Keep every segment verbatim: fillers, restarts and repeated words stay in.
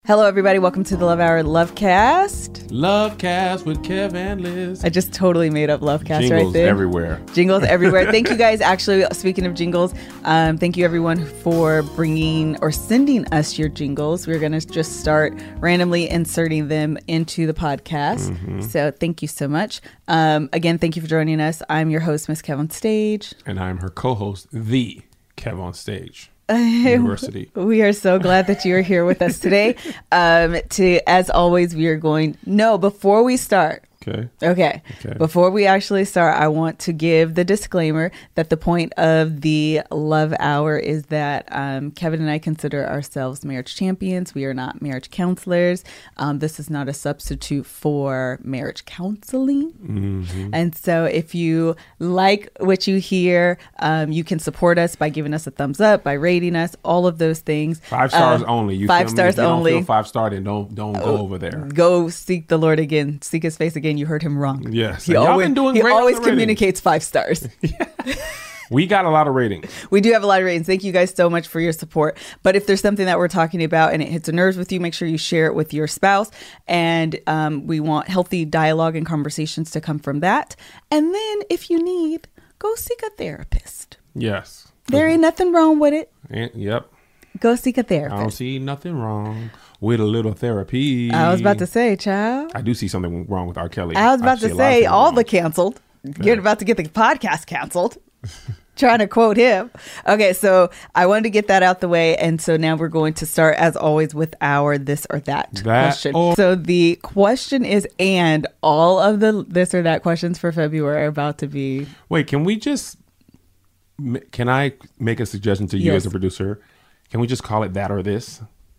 Hello, everybody. Welcome to the Love Hour Lovecast. Lovecast with Kev and Liz. I just totally made up Lovecast Jingles right there. everywhere. Jingles everywhere. Thank you guys. Actually, speaking of jingles, um, thank you everyone for bringing or sending us your jingles. We're going to just start randomly inserting them into the podcast. Mm-hmm. So thank you so much. Um, again, thank you for joining us. I'm your host, Miss Kev on Stage. And I'm her co-host, the Kev on Stage. University. We are so glad that you are here with us today. Um, to as always, we are going. No, before we start. Okay. okay. Okay. Before we actually start, I want to give the disclaimer that the point of the Love Hour is that um, Kevin and I consider ourselves marriage champions. We are not marriage counselors. Um, this is not a substitute for marriage counseling. Mm-hmm. And so if you like what you hear, um, you can support us by giving us a thumbs up, by rating us, all of those things. Five stars um, only. You five stars if you only. Don't feel five star, then don't don't go over there. Go seek the Lord again. Seek His face again. You heard him wrong. Yes. He Y'all always, been doing he great always on the communicates five stars. We got a lot of ratings. We do have a lot of ratings. Thank you guys so much for your support. But if there's something that we're talking about and it hits a nerve with you, make sure you share it with your spouse. And um, we want healthy dialogue and conversations to come from that. And then if you need, go seek a therapist. Yes. There ain't nothing wrong with it. And, yep. Go seek a therapist. I don't see nothing wrong with a little therapy. I was about to say, child. I do see something wrong with R. Kelly. I was about I to say, all wrong. The canceled. Okay. You're about to get the podcast canceled. Trying to quote him. Okay, so I wanted to get that out the way. And so now we're going to start, as always, with our this or that, that question. Or- so the question is, and all of the this or that questions for February are about to be. Wait, can we just, can I make a suggestion to you yes. as a producer? Can we just call it that or this?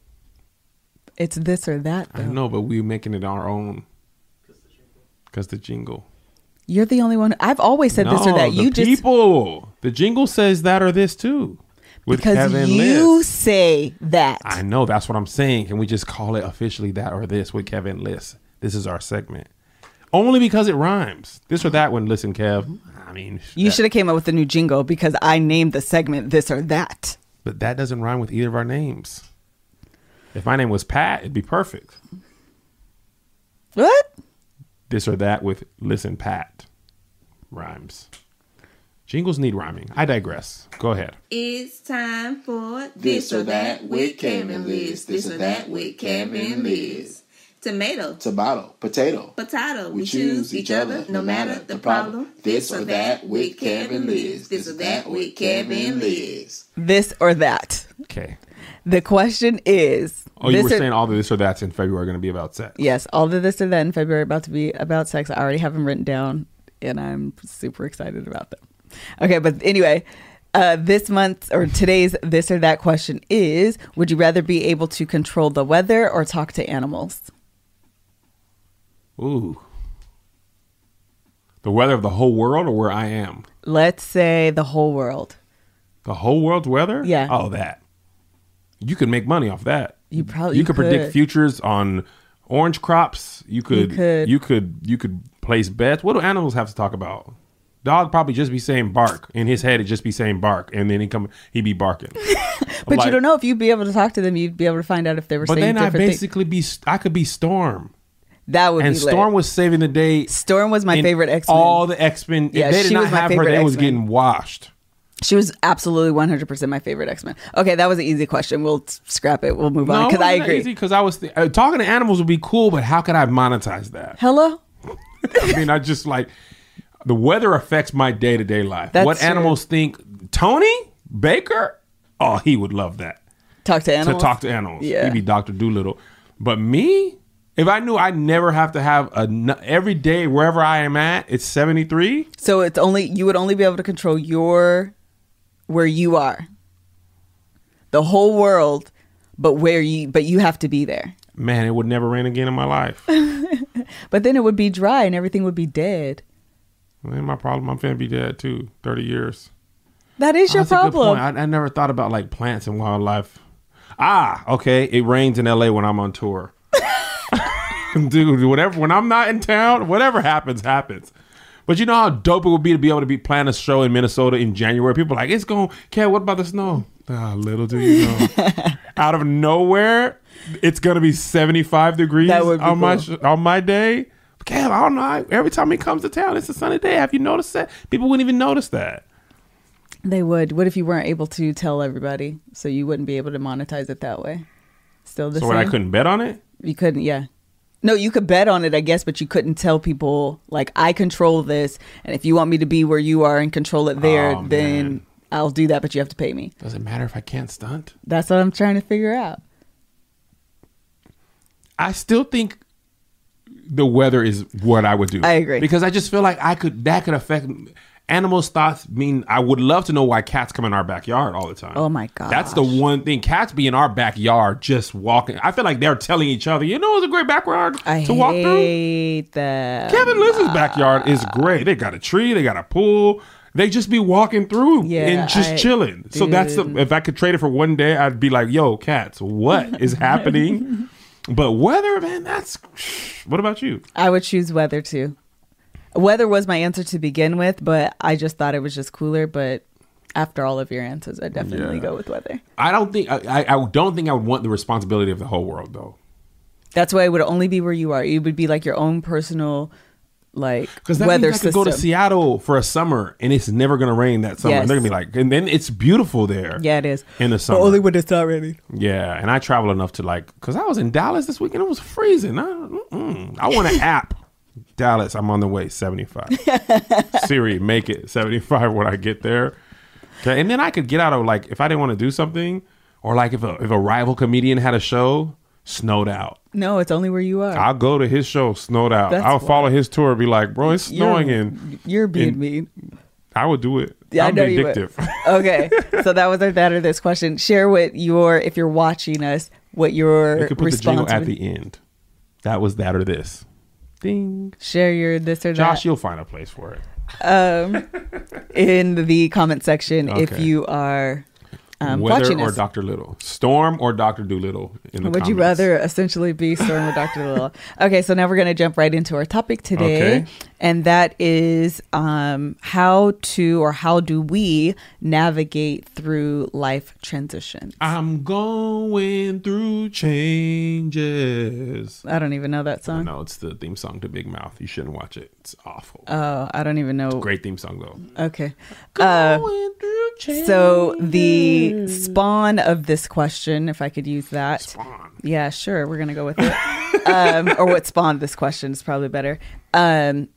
It's this or that, though. I know, but we're making it our own. Because the jingle. You're the only one. I've always said no, this or that. You the just people. The jingle says that or this too. With because Kevin you Liz. say that. I know. That's what I'm saying. Can we just call it officially that or this with Kevin Liz? This is our segment. Only because it rhymes. This or that when listen, Kev. I mean, you should have came up with a new jingle because I named the segment this or that. But that doesn't rhyme with either of our names. If my name was Pat, it'd be perfect. What? This or that with listen, Pat. Rhymes. Jingles need rhyming. I digress. Go ahead. It's time for This or That with Kevin Liz. This or That with Kevin Liz. Tomato. Tomato. Potato. Potato. We, we choose each other no matter the problem. This or That with Kevin Liz. This or That with Kevin Liz. This or that. Okay. The question is. Oh, you were or, saying all the this or that's in February are going to be about sex. Yes, all the this or that in February are about to be about sex. I already have them written down, and I'm super excited about them. Okay, but anyway, uh, this month or today's this or that question is: would you rather be able to control the weather or talk to animals? Ooh. The weather of the whole world or where I am? Let's say the whole world. The whole world's weather? Yeah. Oh, that. You could make money off that. You probably you could, could predict futures on orange crops. You could, you could you could you could place bets. What do animals have to talk about? Dog probably just be saying bark. In his head, it'd just be saying bark, and then he come he be barking. But like, you don't know if you'd be able to talk to them. You'd be able to find out if they were. But saying then I different basically things. be I could be Storm. That would and be Storm lit. was saving the day. Storm was my favorite X-Men. All the X-Men. Yeah, if they did she not was my have her, favorite they was X-Men. getting washed. She was absolutely one hundred percent my favorite X-Men. Okay, that was an easy question. We'll scrap it. We'll move no, on because I agree. Because I was th- uh, talking to animals would be cool, but how could I monetize that? Hello? I mean, I just like the weather affects my day to day life. That's what true. Animals think? Tony Baker? Oh, he would love that. Talk to animals. To talk to animals. Yeah. He'd be Doctor Doolittle. But me, if I knew I never have to have a every day wherever I am at, it's seventy-three. So it's only you would only be able to control your where you are, the whole world, but where you but you have to be there. Man, it would never rain again in my life. But then it would be dry and everything would be dead. Well, my problem. I'm finna be dead too. Thirty years. That is your That's a good problem. point. I, I never thought about like plants and wildlife. Ah, okay. It rains in L A when I'm on tour. Dude, whatever. When I'm not in town, whatever happens, happens. But you know how dope it would be to be able to be playing a show in Minnesota in January? People are like, it's going, Kev, what about the snow? Ah, little do you know. Out of nowhere, it's gonna be seventy-five degrees That would be on my cool. on my day. Kev, I don't know. Every time he comes to town, it's a sunny day. Have you noticed that? People wouldn't even notice that. They would. What if you weren't able to tell everybody, so you wouldn't be able to monetize it that way? Still the So same. what, I couldn't bet on it. You couldn't, yeah. No, you could bet on it, I guess, but you couldn't tell people, like, I control this, and if you want me to be where you are and control it there, Oh, then man. I'll do that, but you have to pay me. Does it matter if I can't stunt? That's what I'm trying to figure out. I still think the weather is what I would do. I agree. Because I just feel like I could that could affect animals' thoughts. Mean I would love to know why cats come in our backyard all the time. Oh my gosh. That's the one thing. Cats be in our backyard just walking. I feel like they're telling each other, you know, it's a great backyard I to walk through. hate that. Kevin Liz's backyard is great. They got a tree, they got a pool. They just be walking through Yeah, and just I- chilling. So that's the, dude. if I could trade it for one day, I'd be like, yo, cats, what is happening? But weather, man, that's. What about you? I would choose weather too. Weather was my answer to begin with, but I just thought it was just cooler. But after all of your answers, I definitely Yeah. go with weather. I don't think I, I, I don't think I would want the responsibility of the whole world though. That's why it would only be where you are. It would be like your own personal, like, Because that weather means I could system. go to Seattle for a summer and it's never gonna rain that summer. Yes. They're gonna be like, and then it's beautiful there. Yeah, it is. In the But summer. only when it's not raining. Yeah, and I travel enough to like, because I was in Dallas this weekend. It was freezing. I, mm-mm. I want an app. Dallas, I'm on the way. seventy-five. Siri, make it seventy-five when I get there. Okay, and then I could get out of like if I didn't want to do something, or like if a if a rival comedian had a show, snowed out. No, it's only where you are. I'll go to his show, snowed out. That's I'll follow wild. his tour, and be like, bro, it's snowing, you're, and you're being and- mean. I would do it. Yeah, I I'm know you would. addictive. Okay, so that was our that or this question. Share what your, if you're watching us, what your You could put the jingle response at would- the end. That was that or this. Ding. Share your this or Josh, that you'll find a place for it. um, in the comment section if Okay. you are um, Weather watching or us. Doctor Little, Storm or Doctor Doolittle. In the Would you comments. rather essentially be Storm or Doctor Little? Okay, so now we're going to jump right into our topic today. Okay. And that is um, how to or how do we navigate through life transitions? I'm going through changes. I don't even know that song. No, it's the theme song to Big Mouth. You shouldn't watch it. It's awful. Oh, I don't even know. Great theme song though. Okay. Uh, Going through changes. so the spawn of this question, if I could use that. Spawn. Yeah, sure. We're going to go with it. um, or what spawned this question is probably better. Um,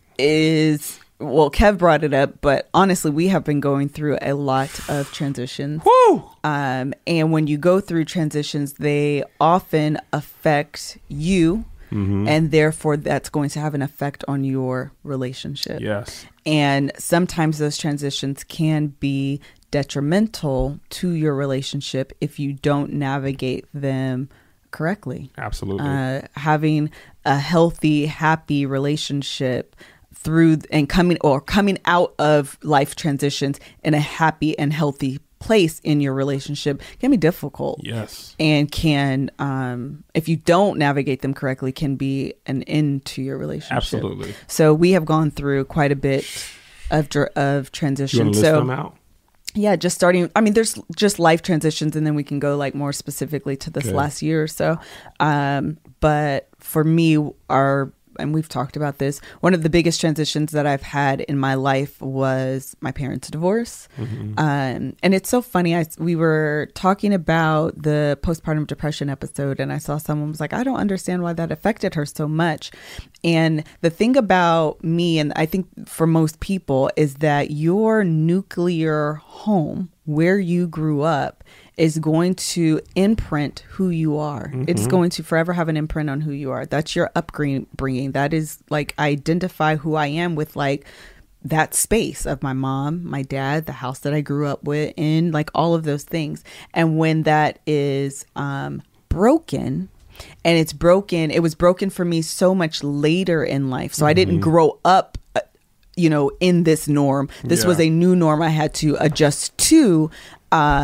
is, well, Kev brought it up, but honestly, we have been going through a lot of transitions. Woo! Um, and when you go through transitions, they often affect you. Mm-hmm. And therefore, that's going to have an effect on your relationship. Yes. And sometimes those transitions can be detrimental to your relationship if you don't navigate them correctly. Absolutely. Uh, having a healthy, happy relationship through and coming or coming out of life transitions in a happy and healthy place in your relationship can be difficult. yes. And can, um, if you don't navigate them correctly, can be an end to your relationship. Absolutely. So we have gone through quite a bit of dr- of You transition. want to list So them out? yeah, just starting. I mean, there's just life transitions, and then we can go like more specifically to this Okay. last year or so. Um, but for me, our and we've talked about this. One of the biggest transitions that I've had in my life was my parents' divorce. Mm-hmm. Um, and it's so funny. I, we were talking about the postpartum depression episode, and I saw someone was like, I don't understand why that affected her so much. And the thing about me, and I think for most people, is that your nuclear home, where you grew up, is going to imprint who you are. Mm-hmm. It's going to forever have an imprint on who you are. That's your upbringing. That is like, I identify who I am with like that space of my mom, my dad, the house that I grew up with in, like all of those things. And when that is um, broken, and it's broken, it was broken for me so much later in life. So I didn't grow up, uh, you know, in this norm. This Yeah. was a new norm I had to adjust to. Um,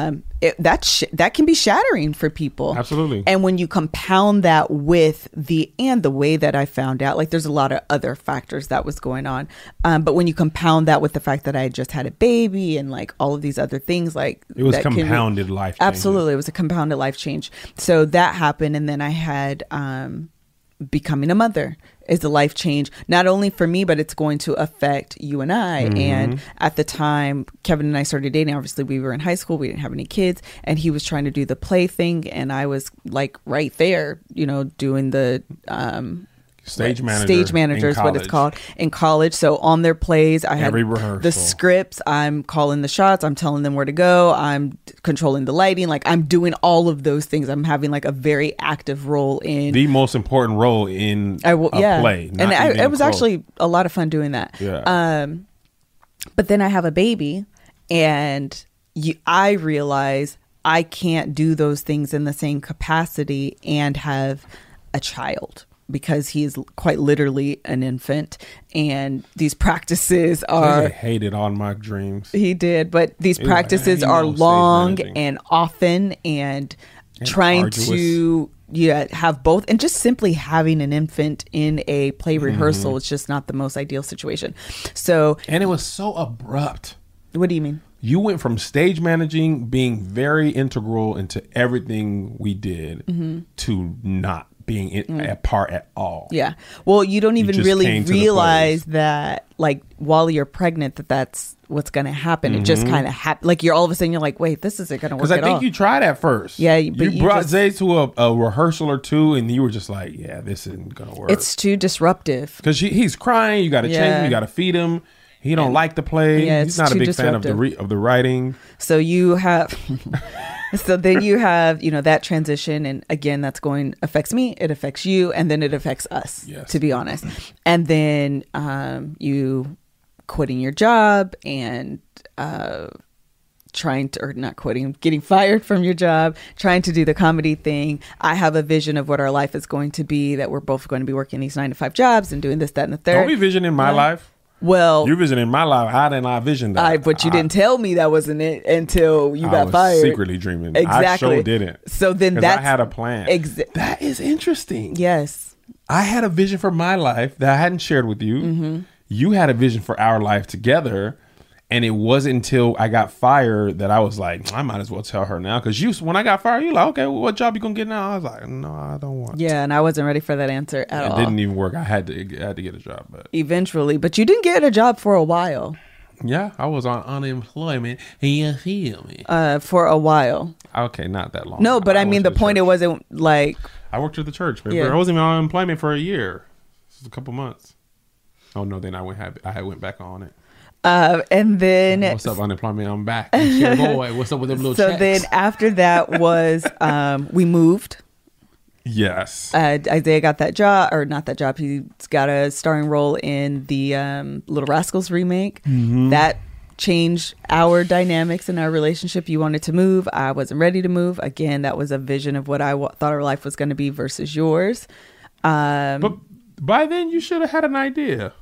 it, that sh- that can be shattering for people. Absolutely. And when you compound that with the and the way that I found out, like there's a lot of other factors that was going on, um, but when you compound that with the fact that I had just had a baby and like all of these other things, like it was that can- compounded life. Absolutely, it was a compounded life change. So that happened, and then I had um, becoming a mother is a life change, not only for me, but it's going to affect you and I. Mm-hmm. And at the time, Kevin and I started dating. Obviously, we were in high school. We didn't have any kids, and he was trying to do the play thing, and I was like right there, you know, doing the um, Stage manager. Stage manager is what it's called in college. So on their plays, I had Every rehearsal. The scripts. I'm calling the shots. I'm telling them where to go. I'm controlling the lighting. Like I'm doing all of those things. I'm having like a very active role in the most important role in I will, a yeah. play. And I, it was close. Actually a lot of fun doing that. Yeah. Um, but then I have a baby, and you, I realize I can't do those things in the same capacity and have a child, because he is quite literally an infant, and these practices are I hated on my dreams. He did, but these it practices like, are long and often, and, and trying arduous. to yeah have both, and just simply having an infant in a play rehearsal mm-hmm. is just not the most ideal situation. So and it was so abrupt. What do you mean? You went from stage managing, being very integral into everything we did, mm-hmm. to not being in, mm. a part at all. Yeah. Well, you don't even you really realize that, like, while you're pregnant, that that's what's going to happen. Mm-hmm. It just kind of happens. Like, you're all of a sudden, you're like, wait, this isn't going to work at all. Because I think you tried at first. Yeah. But you, you brought just, Zay to a, a rehearsal or two, and you were just like, yeah, this isn't going to work. It's too disruptive. Because he's crying. You got to yeah. change him. You got to feed him. He don't and, like the play. Yeah, he's not a big disruptive. fan of the re- of the writing. So you have... So then you have, you know, that transition. And again, that's going, affects me, it affects you, and then it affects us, yes. to be honest. And then um, you quitting your job and uh, trying to, or not quitting, getting fired from your job, trying to do the comedy thing. I have a vision of what our life is going to be, that we're both going to be working these nine to five jobs and doing this, that, and the third. Don't be visioning my yeah. life. Well, you're visioning my life. How did I vision that? I, but you I, didn't tell me that wasn't it until you I got was fired. Secretly dreaming. Exactly. I sure didn't. So then that I had a plan. Exa- that is interesting. Yes. I had a vision for my life that I hadn't shared with you. Mm-hmm. You had a vision for our life together. And it wasn't until I got fired that I was like, I might as well tell her now. Because you, when I got fired, you like, okay, well, what job you gonna get now? I was like, no, I don't want. Yeah, to. And I wasn't ready for that answer at it all. It didn't even work. I had to, I had to get a job, but eventually. But you didn't get a job for a while. Yeah, I was on unemployment. You feel me? Uh, for a while. Okay, not that long. No, but I, I mean, the point, church. It wasn't like I worked at the church. Baby. Yeah. I wasn't even on unemployment for a year. This was a couple months. Oh no, then I went. I went back on it. Uh, and then what's up, unemployment? I'm back. I'm boy, what's up with them little so checks? Then after that was um, we moved. Yes. Uh, Isaiah got that job, or not that job. He's got a starring role in the um, Little Rascals remake. Mm-hmm. That changed our dynamics in our relationship. You wanted to move. I wasn't ready to move. Again, that was a vision of what I w- thought our life was going to be versus yours. Um, but by then, you should have had an idea.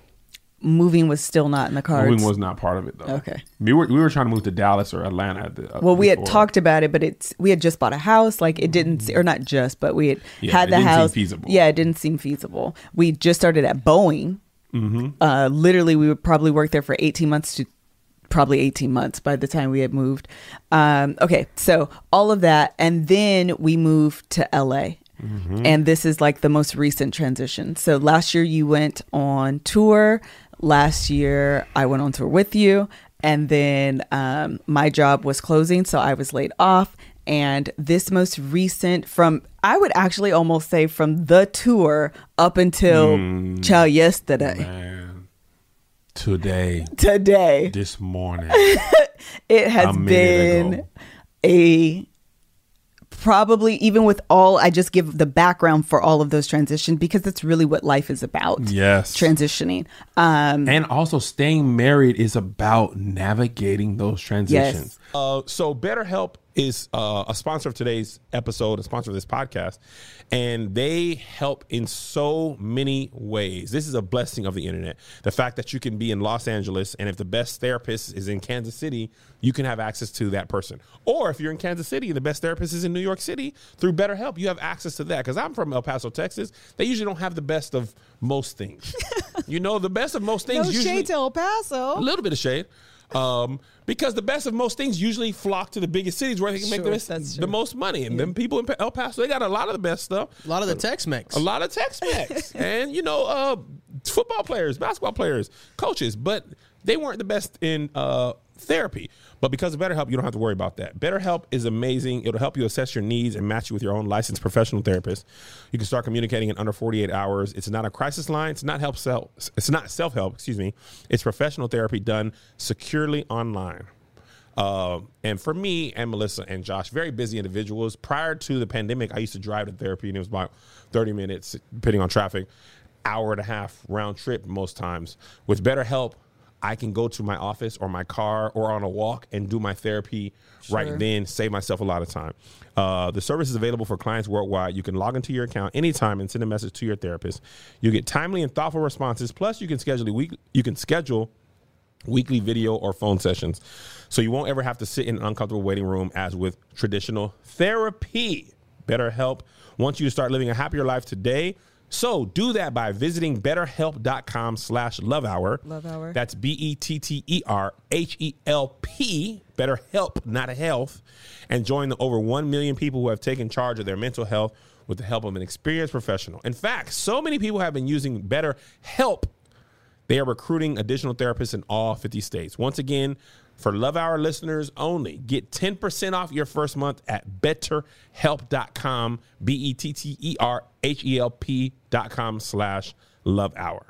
Moving was still not in the cards. Moving was not part of it, though. Okay. We were we were trying to move to Dallas or Atlanta. At the, uh, well, we before. had talked about it, but it's we had just bought a house. Like it didn't, or not just, but we had yeah, had the it didn't house. Seem feasible. Yeah, it didn't seem feasible. We just started at Boeing. Mm-hmm. Uh, literally, we would probably work there for eighteen months to probably eighteen months by the time we had moved. Um, okay, so all of that, and then we moved to L A. Mm-hmm. And this is like the most recent transition. So last year you went on tour. Last year, I went on tour with you, and then um, my job was closing, so I was laid off. And this most recent, from I would actually almost say from the tour up until mm, child yesterday, man. today, today, this morning, it has been ago. a. Probably even with all, I just give the background for all of those transitions because that's really what life is about. Yes. Transitioning. Um, and also staying married is about navigating those transitions. Yes. Uh, so BetterHelp is uh, a sponsor of today's episode, a sponsor of this podcast, and they help in so many ways. This is a blessing of the internet. The fact that you can be in Los Angeles, and if the best therapist is in Kansas City, you can have access to that person. Or if you're in Kansas City and the best therapist is in New York City, through BetterHelp, you have access to that. Because I'm from El Paso, Texas. They usually don't have the best of most things. You know, the best of most things. No usually, shade to El Paso. A little bit of shade. Um, because the best of most things usually flock to the biggest cities where they can Sure, make the, best, that's the true. most money. And then people in El Paso, they got a lot of the best stuff. A lot of the Tex-Mex. A lot of Tex-Mex. And, you know, uh, football players, basketball players, coaches. But they weren't the best in uh, therapy. But because of BetterHelp, you don't have to worry about that. BetterHelp is amazing. It'll help you assess your needs and match you with your own licensed professional therapist. You can start communicating in under forty-eight hours. It's not a crisis line. It's not help self. It's not self-help. Excuse me. It's professional therapy done securely online. Uh, and for me and Melissa and Josh, very busy individuals. Prior to the pandemic, I used to drive to therapy, and it was about thirty minutes, depending on traffic, hour and a half round trip most times. With BetterHelp, I can go to my office or my car or on a walk and do my therapy Sure. right then, save myself a lot of time. Uh, the service is available for clients worldwide. You can log into your account anytime and send a message to your therapist. You get timely and thoughtful responses. Plus, you can schedule a week. You can schedule weekly video or phone sessions, so you won't ever have to sit in an uncomfortable waiting room as with traditional therapy. BetterHelp wants you to start living a happier life today. So do that by visiting betterhelp.com slash love hour. Love Hour. That's B E T T E R H E L P, BetterHelp, not a health, and join the over one million people who have taken charge of their mental health with the help of an experienced professional. In fact, so many people have been using BetterHelp, they are recruiting additional therapists in all fifty states. Once again, for Love Hour listeners only, get ten percent off your first month at betterhelp.com, B E T T E R H E L P dot com slash Love Hour.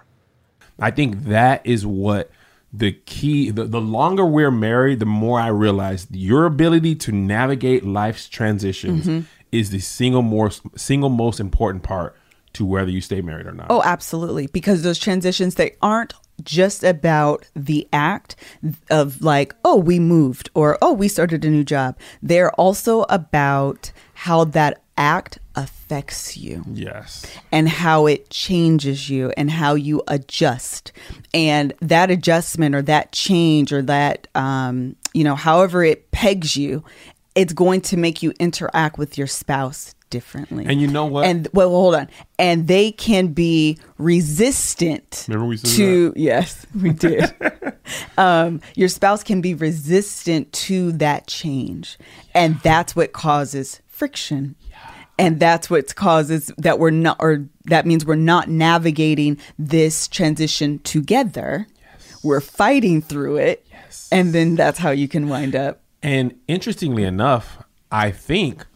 I think that is what the key, the, the longer we're married, the more I realize your ability to navigate life's transitions mm-hmm. is the single most, single most important part to whether you stay married or not. Oh, absolutely. Because those transitions, they aren't just about the act of like, oh, we moved or, oh, we started a new job. They're also about how that act affects you. Yes. And how it changes you and how you adjust. And that adjustment or that change or that, um, you know, however it pegs you, it's going to make you interact with your spouse differently. And you know what? And well, hold on. And they can be resistant. Remember we said to that? Yes, we did. um, your spouse can be resistant to that change, and that's what causes friction. Yeah. And that's what causes that we're not, or that means we're not navigating this transition together. Yes. We're fighting through it, yes. And then that's how you can wind up. And interestingly enough, I think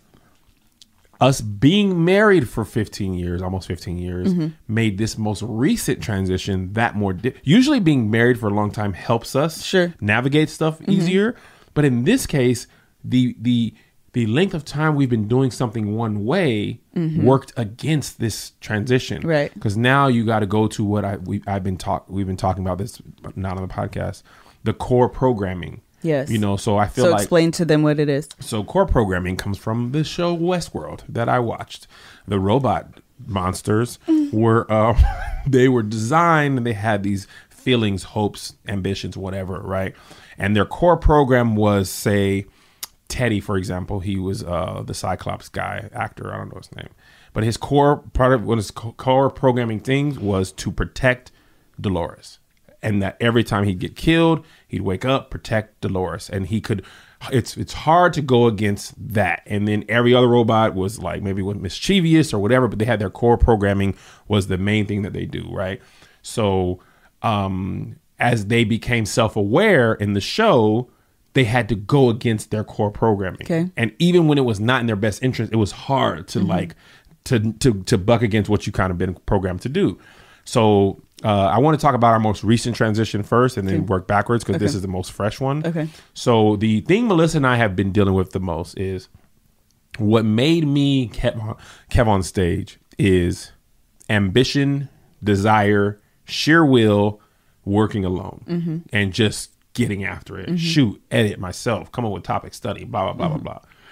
us being married for fifteen years, almost fifteen years, mm-hmm. made this most recent transition that more. Di- Usually being married for a long time helps us sure. navigate stuff mm-hmm. easier. But in this case, the the the length of time we've been doing something one way mm-hmm. worked against this transition. Right. Because now you got to go to what I we I've been talk we've been talking about this, not on the podcast, the core programming. Yes. You know, so I feel so like... So explain to them what it is. So core programming comes from the show Westworld that I watched. The robot monsters were, uh, they were designed and they had these feelings, hopes, ambitions, whatever, right? And their core program was, say, Teddy, for example. He was uh, the Cyclops guy, actor, I don't know his name. But his core, part of what his core programming things was to protect Dolores. And that every time he'd get killed, he'd wake up, protect Dolores. And he could, it's it's hard to go against that. And then every other robot was like maybe was mischievous or whatever, but they had their core programming was the main thing that they do, right? So um, as they became self-aware in the show, they had to go against their core programming. Okay. And even when it was not in their best interest, it was hard to mm-hmm. like, to, to, to buck against what you kind of been programmed to do. So uh, I want to talk about our most recent transition first and then okay. work backwards because okay. this is the most fresh one. Okay. So the thing Melissa and I have been dealing with the most is what made me Kev, Kev on stage is ambition, desire, sheer will, working alone mm-hmm. and just getting after it. Mm-hmm. Shoot, edit myself, come up with topic, study, blah, blah, blah, mm-hmm. blah, blah.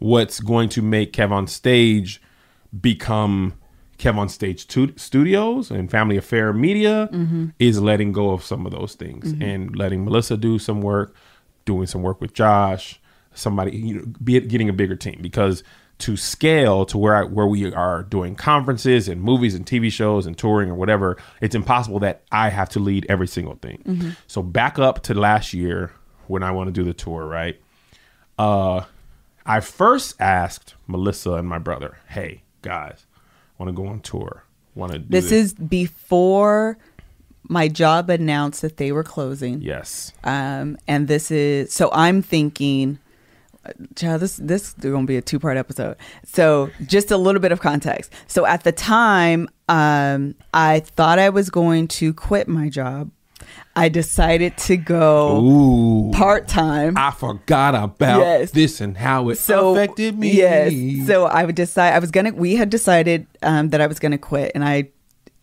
what's going to make Kev on Stage become Kev on Stage tu- Studios and Family Affair Media mm-hmm. is letting go of some of those things mm-hmm. and letting Melissa do some work, doing some work with Josh, somebody, you know, be getting a bigger team, because to scale to where I, where we are doing conferences and movies and T V shows and touring or whatever, it's impossible that I have to lead every single thing. Mm-hmm. So back up to last year when I want to do the tour, right? Uh, I first asked Melissa and my brother, hey, guys, I want to go on tour. Want to do this? This is before my job announced that they were closing. Yes. Um, and this is, so I'm thinking, child, this, this is going to be a two part episode. So just a little bit of context. So at the time, um, I thought I was going to quit my job. I decided to go part time. I forgot about yes. this and how it so, affected me. Yes. So I would decide I was gonna. We had decided um, that I was gonna quit, and I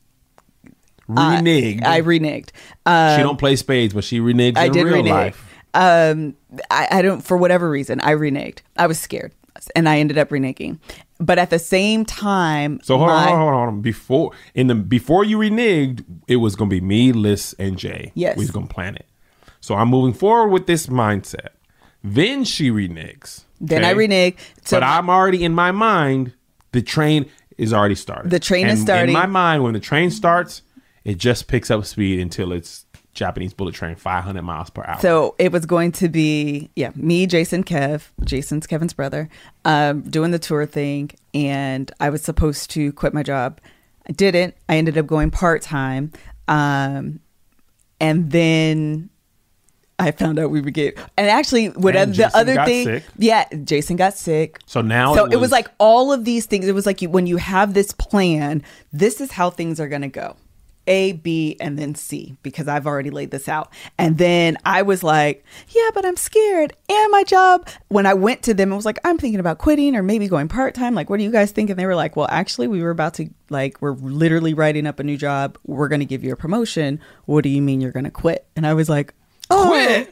reneged. I, I reneged. Um, she don't play spades, but she reneged. I in did real renege. Life. Um, I, I don't. For whatever reason, I reneged. I was scared, and I ended up reneging. But at the same time, so hold my, on, hold on, hold on. Before in the before you reneged, it was gonna be me, Liz, and Jay. Yes, we was gonna plan it. So I'm moving forward with this mindset. Then she reneges. Then okay? I renege. So but I'm already in my mind. The train is already started. The train and is starting. In my mind, when the train starts, it just picks up speed until it's Japanese bullet train, five hundred miles per hour. So it was going to be, yeah, me, Jason, Kev, Jason's Kevin's brother, um, doing the tour thing. And I was supposed to quit my job. I didn't. I ended up going part-time. Um, and then I found out we would get, and actually, what and the Jason other got thing, sick. yeah, Jason got sick. So now, so it was, it was like all of these things. It was like you, when you have this plan, this is how things are going to go. A, B, and then C, because I've already laid this out. And then I was like, yeah, but I'm scared. And my job, when I went to them, I was like, I'm thinking about quitting or maybe going part-time. Like, what do you guys think? And they were like, well, actually, we were about to, like, we're literally writing up a new job. We're going to give you a promotion. What do you mean you're going to quit? And I was like, oh. Quit?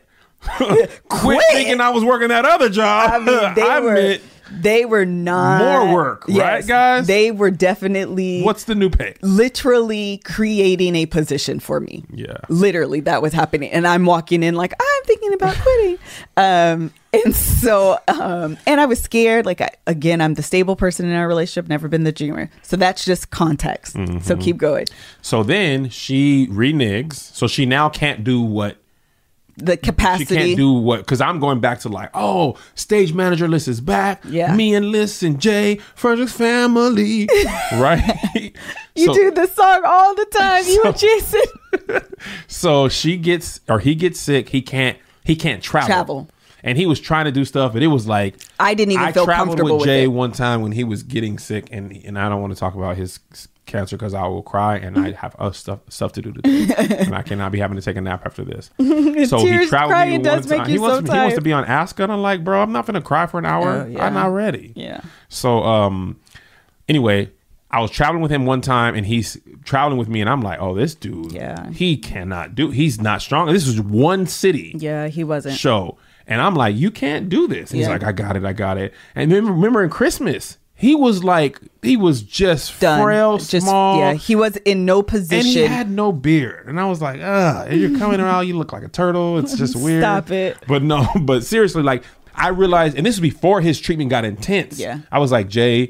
Quit thinking I was working that other job. I mean, they I were... meant- They were not more work, yes, right, guys? They were definitely. What's the new pay? Literally creating a position for me. Yeah, literally that was happening, and I'm walking in like I'm thinking about quitting. um, and so, um, and I was scared. Like I, again, I'm the stable person in our relationship, never been the dreamer. So that's just context. Mm-hmm. So keep going. So then she reneges. So she now can't do what. The capacity. She can't do what, because I'm going back to like, oh, stage manager Liz is back. Yeah. Me and Liz and Jay, Frederick's family. Right? You so, do this song all the time, you so, and Jason. So she gets, or he gets sick. He can't, he can't travel. Travel. And he was trying to do stuff, and it was like, I didn't even I feel traveled comfortable with Jay with it. one time when he was getting sick, and and I don't want to talk about his cancer because I will cry, and I have other stuff stuff to do today, and I cannot be having to take a nap after this. So Tears he traveled crying me does one make time. you He wants, so he wants to tired. be on Aska, and I'm like, bro, I'm not gonna cry for an hour. Oh, yeah. I'm not ready. Yeah. So um, anyway, I was traveling with him one time, and he's traveling with me, and I'm like, oh, this dude, yeah, he cannot do. He's not strong. This was one city. Yeah, he wasn't. Show. And I'm like, you can't do this. And yeah. he's like, I got it, I got it. And then remember in Christmas, he was like, he was just Done. frail, just, small. Yeah, he was in no position. And he had no beard. And I was like, ugh, you're coming around, you look like a turtle. It's just weird. Stop it. But no, but seriously, like, I realized, and this was before his treatment got intense. Yeah. I was like, Jay,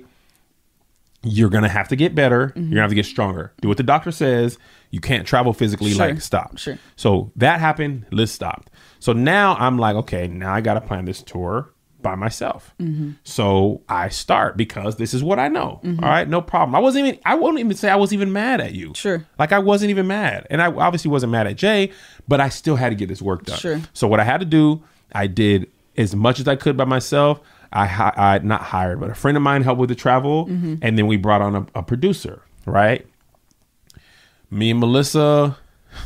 you're going to have to get better. Mm-hmm. You're going to have to get stronger. Do what the doctor says. You can't travel physically, sure. like, stop. Sure. So that happened. Liz stopped. So now I'm like, okay, now I got to plan this tour by myself. Mm-hmm. So I start because this is what I know. Mm-hmm. All right, no problem. I wasn't even, I won't even say I was even mad at you. Sure. Like I wasn't even mad. And I obviously wasn't mad at Jay, but I still had to get this work done. Sure. So what I had to do, I did as much as I could by myself. I, I not hired, but a friend of mine helped with the travel. Mm-hmm. And then we brought on a, a producer, right? Me and Melissa...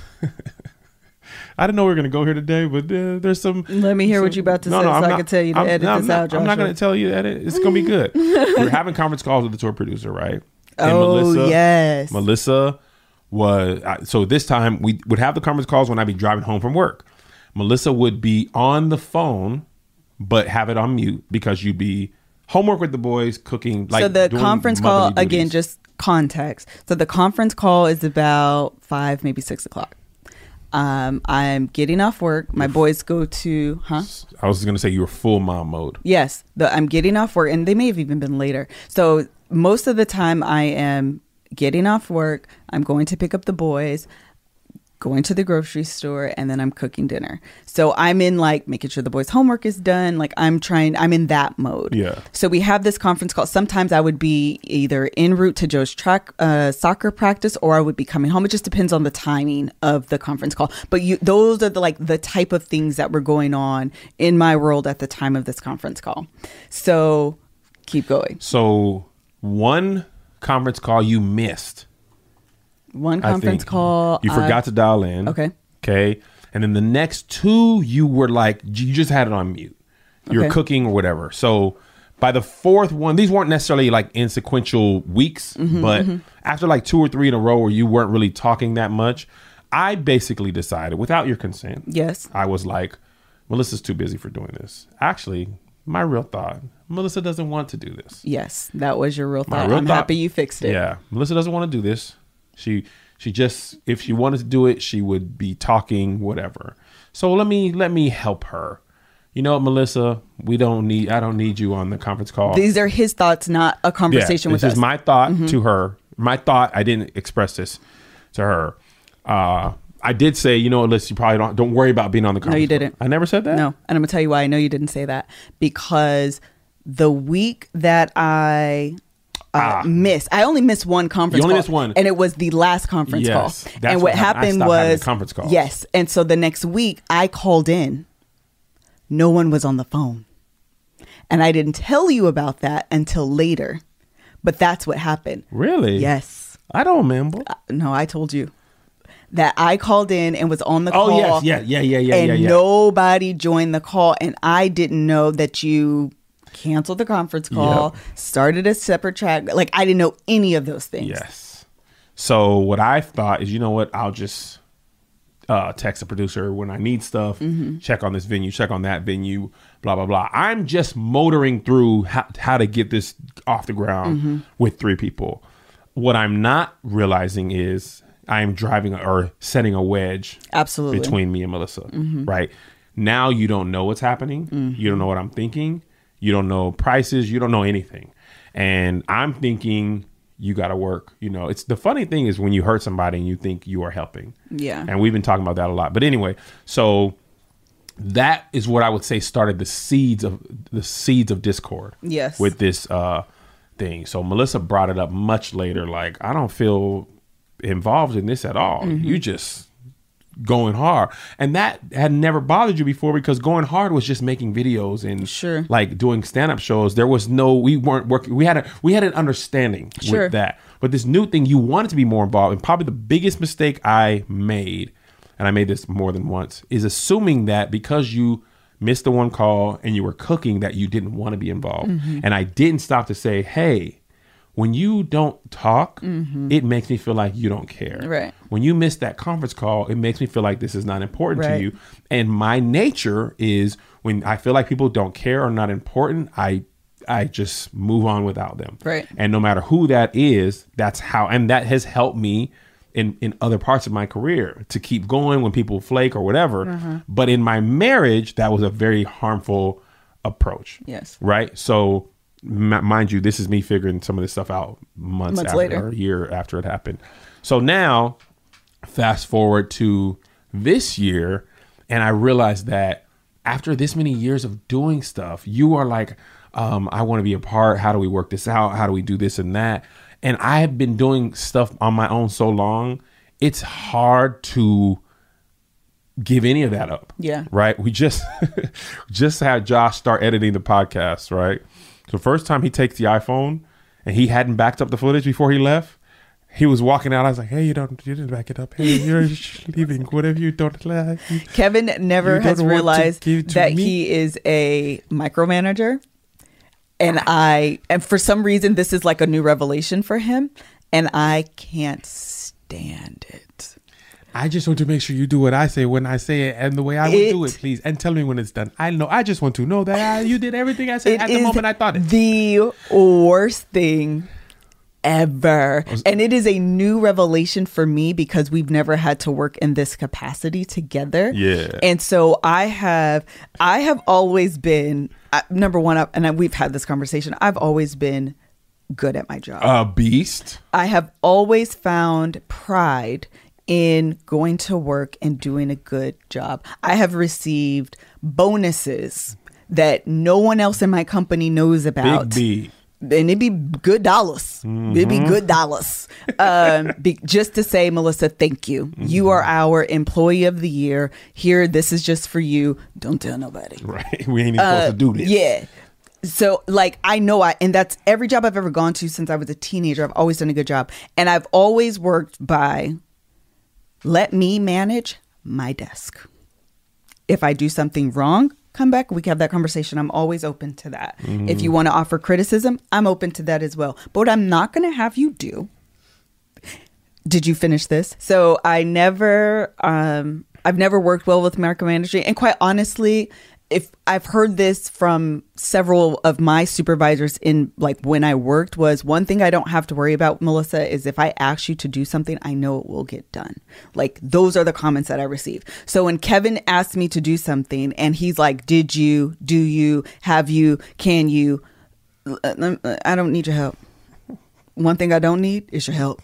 I didn't know we were going to go here today, but uh, there's some... Let me hear some, what you're about to no, say no, so I'm I not, can tell you to I'm, edit no, this I'm out, not, Joshua. I'm not going to tell you that. It, it's going to be good. We're having conference calls with the tour producer, right? And oh, Melissa, yes. Melissa was... So this time, we would have the conference calls when I'd be driving home from work. Melissa would be on the phone, but have it on mute because you'd be homework with the boys, cooking. Like so the doing conference call, motherly again, duties. just context. So the conference call is about five, maybe six o'clock. Um, I'm getting off work. My boys go to, huh? I was going to say you were full mom mode. Yes, the, I'm getting off work, and they may have even been later. So most of the time I am getting off work. I'm going to pick up the boys, going to the grocery store, and then I'm cooking dinner. So I'm in like making sure the boys' homework is done. Like I'm trying, I'm in that mode. Yeah. So we have this conference call. Sometimes I would be either en route to Joe's track uh, soccer practice, or I would be coming home. It just depends on the timing of the conference call. But you, those are the like the type of things that were going on in my world at the time of this conference call. So keep going. So one conference call you missed. One I conference think. call. You I- forgot to dial in. Okay. Okay. And then the next two, you were like, you just had it on mute. You were Okay. cooking or whatever. So by the fourth one, these weren't necessarily like in sequential weeks, Mm-hmm, but after like two or three in a row where you weren't really talking that much, I basically decided without your consent. Yes. I was like, Melissa's too busy for doing this. Actually, my real thought, Melissa doesn't want to do this. Yes, that was your real My thought. real I'm thought- happy you fixed it. Yeah, Melissa doesn't want to do this. She she just if she wanted to do it, she would be talking whatever. So let me let me help her. You know what, Melissa? We don't need. I don't need you on the conference call. These are his thoughts, not a conversation yeah, with this us. is my thought to her. My thought. I didn't express this to her. Uh, I did say, you know, Alyssa, you probably don't don't worry about being on the conference. No, you call. didn't. I never said that. No, and I'm gonna tell you why I know you didn't say that, because the week that I uh, Ah. missed, I only missed one conference You only call, missed one. and it was the last conference Yes, call. that's And what what happened. I happened stopped having was the conference calls. yes, and so the next week I called in. No one was on the phone, and I didn't tell you about that until later. But that's what happened. Really? Yes. I don't remember. No, I told you that I called in and was on the Oh call. yes, yeah, yeah, yeah, yeah, and yeah, yeah. nobody joined the call, and I didn't know that you canceled the conference call, Yep. started a separate track. Like I didn't know any of those things. Yes. So what I thought is, you know what? I'll just uh, text the producer when I need stuff, Mm-hmm. check on this venue, check on that venue, blah, blah, blah. I'm just motoring through how, how to get this off the ground Mm-hmm. with three people. What I'm not realizing is I'm driving or setting a wedge Absolutely. between me and Melissa, Mm-hmm. right? Now you don't know what's happening. You don't know what I'm thinking. You don't know prices. You don't know anything. And I'm thinking you got to work. You know, it's the funny thing is when you hurt somebody and you think you are helping. Yeah. And we've been talking about that a lot. But anyway, so that is what I would say started the seeds of the seeds of discord. Yes. With this uh, thing. So Melissa brought it up much later. Like, I don't feel involved in this at all. Mm-hmm. You just going hard. And that had never bothered you before because going hard was just making videos and Sure. like doing stand-up shows. There was no, we weren't working. We had a, we had an understanding Sure. with that. But this new thing, you wanted to be more involved. And probably the biggest mistake I made, and I made this more than once, is assuming that because you missed the one call and you were cooking that you didn't want to be involved. Mm-hmm. And I didn't stop to say, hey, when you don't talk, it makes me feel like you don't care. Mm-hmm. Right. When you miss that conference call, it makes me feel like this is not important Right. to you. And my nature is when I feel like people don't care or not important, I I just move on without them. Right. And no matter who that is, that's how, and that has helped me in, in other parts of my career to keep going when people flake or whatever. Mm-hmm. But in my marriage, that was a very harmful approach. Yes. Right. So m- mind you, this is me figuring some of this stuff out months, Months after, later. or a year after it happened. So now fast forward to this year, and I realized that after this many years of doing stuff, you are like, um, I want to be a part. How do we work this out? How do we do this and that? And I have been doing stuff on my own so long, it's hard to give any of that up. Yeah. Right. We just just had Josh start editing the podcast. Right. So first time he takes the iPhone and he hadn't backed up the footage before he left. He was walking out. I was like, hey, you don't, you didn't back it up. Hey, you're leaving. Whatever you don't like. Kevin never You has don't want to realized give to that me? he is a micromanager. And I, and for some reason, this is like a new revelation for him. And I can't stand it. I just want to make sure you do what I say when I say it and the way I would It- do it, please. And tell me when it's done. I know. I just want to know that I, you did everything I said It at the is moment I thought it. the worst thing ever. And it is a new revelation for me because we've never had to work in this capacity together. Yeah. And so I have, I have always been, uh, number one, up, and I, we've had this conversation, I've always been good at my job. A beast. I have always found pride in going to work and doing a good job. I have received bonuses that no one else in my company knows about. Big B. And it'd be good dollars. Mm-hmm. It'd be good dollars. Um, be, just to say, Melissa, thank you. Mm-hmm. You are our employee of the year. Here, this is just for you. Don't tell nobody. Right. We ain't even Uh, supposed to do this. Yeah. So, like, I know I, and that's every job I've ever gone to since I was a teenager. I've always done a good job. And I've always worked by, let me manage my desk. If I do something wrong, come back. We can have that conversation. I'm always open to that. Mm-hmm. If you want to offer criticism, I'm open to that as well. But what I'm not going to have you do, did you finish this? So I never, um, I've never worked well with micromanaging. And quite honestly, if I've heard this from several of my supervisors in like when I worked, was one thing I don't have to worry about, Melissa, is if I ask you to do something, I know it will get done. Like those are the comments that I receive. So when Kevin asked me to do something and he's like, did you, do you, have you, can you, I don't need your help. One thing I don't need is your help.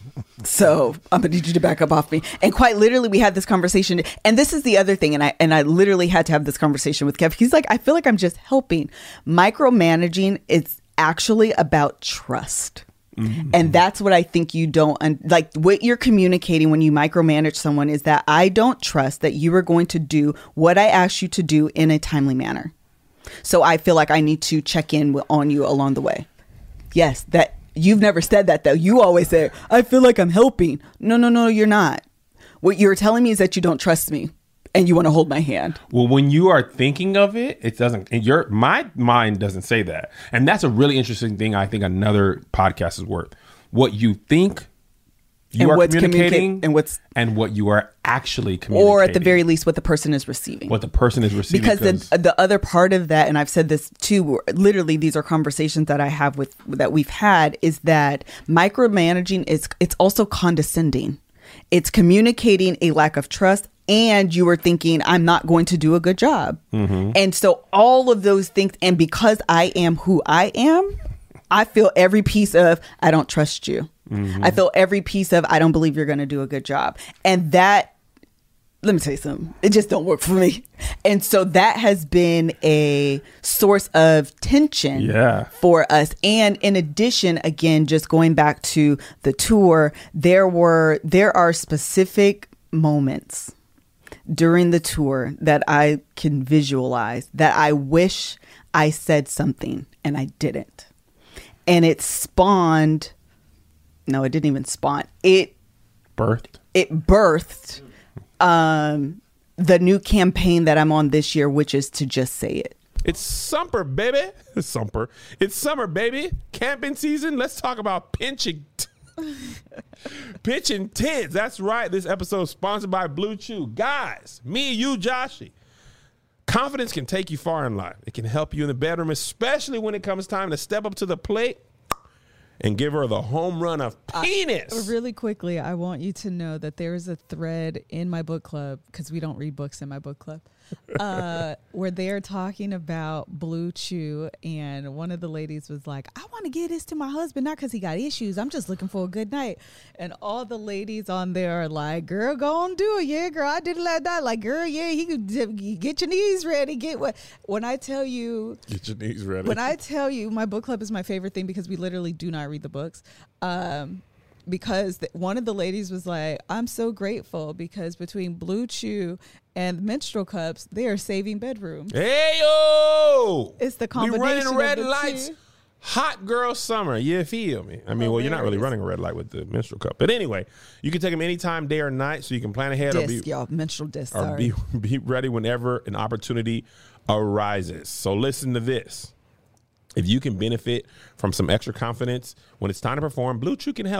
So I'm gonna need you to back up off me. And quite literally, we had this conversation. And this is the other thing. And I and I literally had to have this conversation with Kev. He's like, I feel like I'm just helping. Micromanaging is actually about trust. Mm-hmm. And that's what I think you don't like. What you're communicating when you micromanage someone is that I don't trust that you are going to do what I asked you to do in a timely manner. So I feel like I need to check in on you along the way. Yes, that. You've never said that, though. You always say, I feel like I'm helping. No, no, no, you're not. What you're telling me is that you don't trust me and you want to hold my hand. Well, when you are thinking of it, it doesn't. And your my mind doesn't say that, and that's a really interesting thing. I think another podcast is worth. What you think you and are what's communicating, communica- and what's and what you are actually communicating, or at the very least, what the person is receiving. What the person is receiving, because the the other part of that, and I've said this too. Literally, these are conversations that I have with that we've had. Is that micromanaging is it's also condescending. It's communicating a lack of trust. And you were thinking, I'm not going to do a good job. Mm-hmm. And so all of those things, and because I am who I am, I feel every piece of, I don't trust you. Mm-hmm. I feel every piece of, I don't believe you're going to do a good job. And that, let me tell you something, it just don't work for me. And so that has been a source of tension yeah. for us. And in addition, again, just going back to the tour, there were, there are specific moments during the tour that I can visualize that I wish I said something and I didn't. And it spawned, no, it didn't even spawn. It birthed. It birthed um, the new campaign that I'm on this year, which is to just say it. It's summer, baby. It's summer. It's summer, baby. Camping season. Let's talk about pinching. Pitching tents. That's right. This episode is sponsored by Blue Chew. Guys, me, you, Joshy. Confidence can take you far in life. It can help you in the bedroom, especially when it comes time to step up to the plate and give her the home run of penis. Uh, really quickly, I want you to know that there is a thread in my book club, because we don't read books in my book club, uh, where they're talking about Blue Chew, and one of the ladies was like, I want to give this to my husband, not because he got issues. I'm just looking for a good night. And all the ladies on there are like, girl, go on, do it. Yeah, girl, I did it like that. Like, girl, yeah, he could get your knees ready. Get what? When I tell you, get your knees ready. When I tell you, my book club is my favorite thing because we literally do not read the books. Um, because the, one of the ladies was like, I'm so grateful because between Blue Chew and menstrual cups, they are saving bedrooms. Hey, yo! It's the combination. We running red of the lights. two. Hot girl summer. You feel me? I mean, Hilarious. Well, you're not really running a red light with the menstrual cup. But anyway, you can take them anytime, day or night, so you can plan ahead. Disc, or be, y'all. Menstrual disc, or sorry. be, be ready whenever an opportunity arises. So listen to this. If you can benefit from some extra confidence when it's time to perform, Blue Chew can help.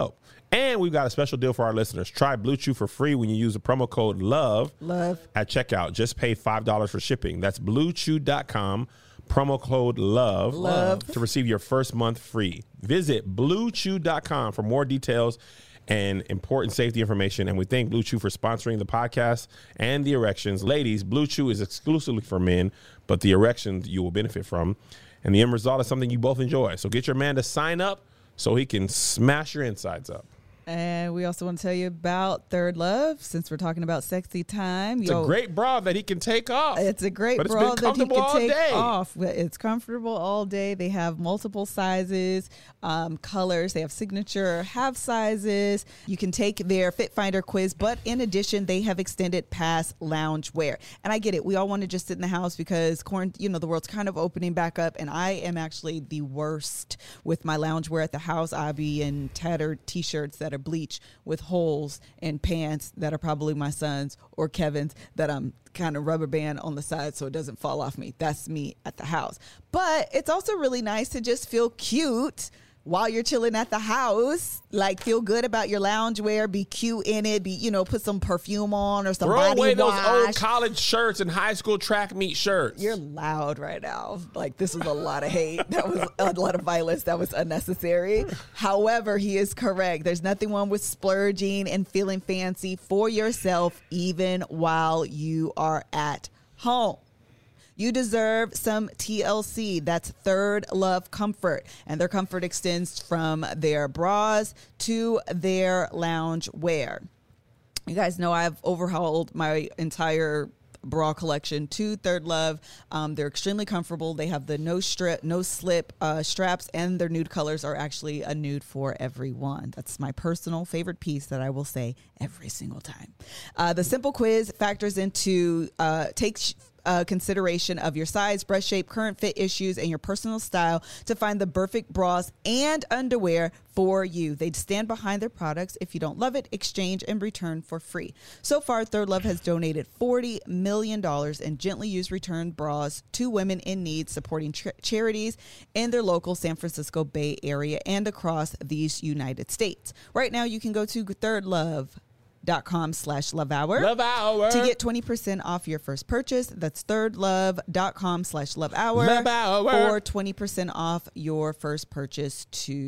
And we've got a special deal for our listeners. Try Blue Chew for free when you use the promo code LOVE, Love. at checkout. Just pay five dollars for shipping. That's blue chew dot com, promo code LOVE, Love. to receive your first month free. Visit blue chew dot com for more details and important safety information. And we thank Blue Chew for sponsoring the podcast and the erections. Ladies, Blue Chew is exclusively for men, but the erections you will benefit from. And the end result is something you both enjoy. So get your man to sign up so he can smash your insides up. And we also want to tell you about Third Love, since we're talking about sexy time. It's Yo, a great bra that he can take off. It's a great But it's bra been that you comfortable all can take day. off. It's comfortable all day. They have multiple sizes, um, colors. They have signature half sizes. You can take their Fit Finder quiz, but in addition, they have extended past lounge wear. And I get it. We all want to just sit in the house because, quarant- you know, the world's kind of opening back up. And I am actually the worst with my lounge wear at the house. I be in tattered T-shirts that are bleached with holes and pants that are probably my son's or Kevin's that I'm kind of rubber band on the side so it doesn't fall off me. That's me at the house. But it's also really nice to just feel cute while you're chilling at the house. Like, feel good about your loungewear, be cute in it, be, you know, put some perfume on or some Throw body away those wash. old college shirts and high school track meet shirts. You're loud right now. Like, this was a lot of hate. That was a lot of violence. That was unnecessary. However, he is correct. There's nothing wrong with splurging and feeling fancy for yourself, even while you are at home. You deserve some T L C. That's Third Love Comfort. And their comfort extends from their bras to their lounge wear. You guys know I've overhauled my entire bra collection to Third Love. Um, they're extremely comfortable. They have the no strip, no slip uh, straps, and their nude colors are actually a nude for everyone. That's my personal favorite piece that I will say every single time. Uh, the simple quiz factors into uh, takes. Uh, consideration of your size, breast shape, current fit issues, and your personal style to find the perfect bras and underwear for you. They stand behind their products. If you don't love it, exchange and return for free. So far, Third Love has donated forty million dollars in gently used returned bras to women in need, supporting ch- charities in their local San Francisco Bay Area and across these United States. Right now, you can go to Third Love. Dot com slash love hour Love hour to get twenty percent off your first purchase. That's thirdlove.com slash love hour Love hour. or twenty percent off your first purchase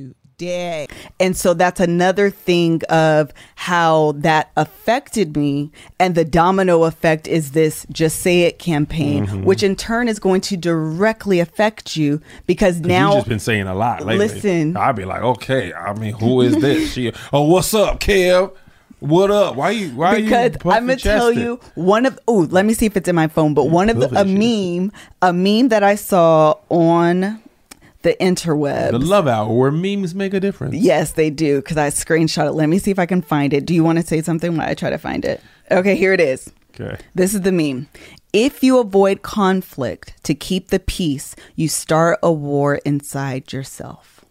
today. And so that's another thing of how that affected me. And the domino effect is this Just Say It campaign, Mm-hmm. which in turn is going to directly affect you because now You've just been saying a lot lately. Listen. I'd be like, okay, I mean, who is this? She, oh, what's up, Kev? What up? Why you? Why because you? I'm gonna tell you one of oh let me see if it's in my phone, but one of the, a meme a meme that I saw on the interwebs. The Love Hour, where memes make a difference. Yes, they do, because I screenshot it. Let me see if I can find it. Do you want to say something while I try to find it? Okay, here it is. Okay. This is the meme. If you avoid conflict to keep the peace, you start a war inside yourself.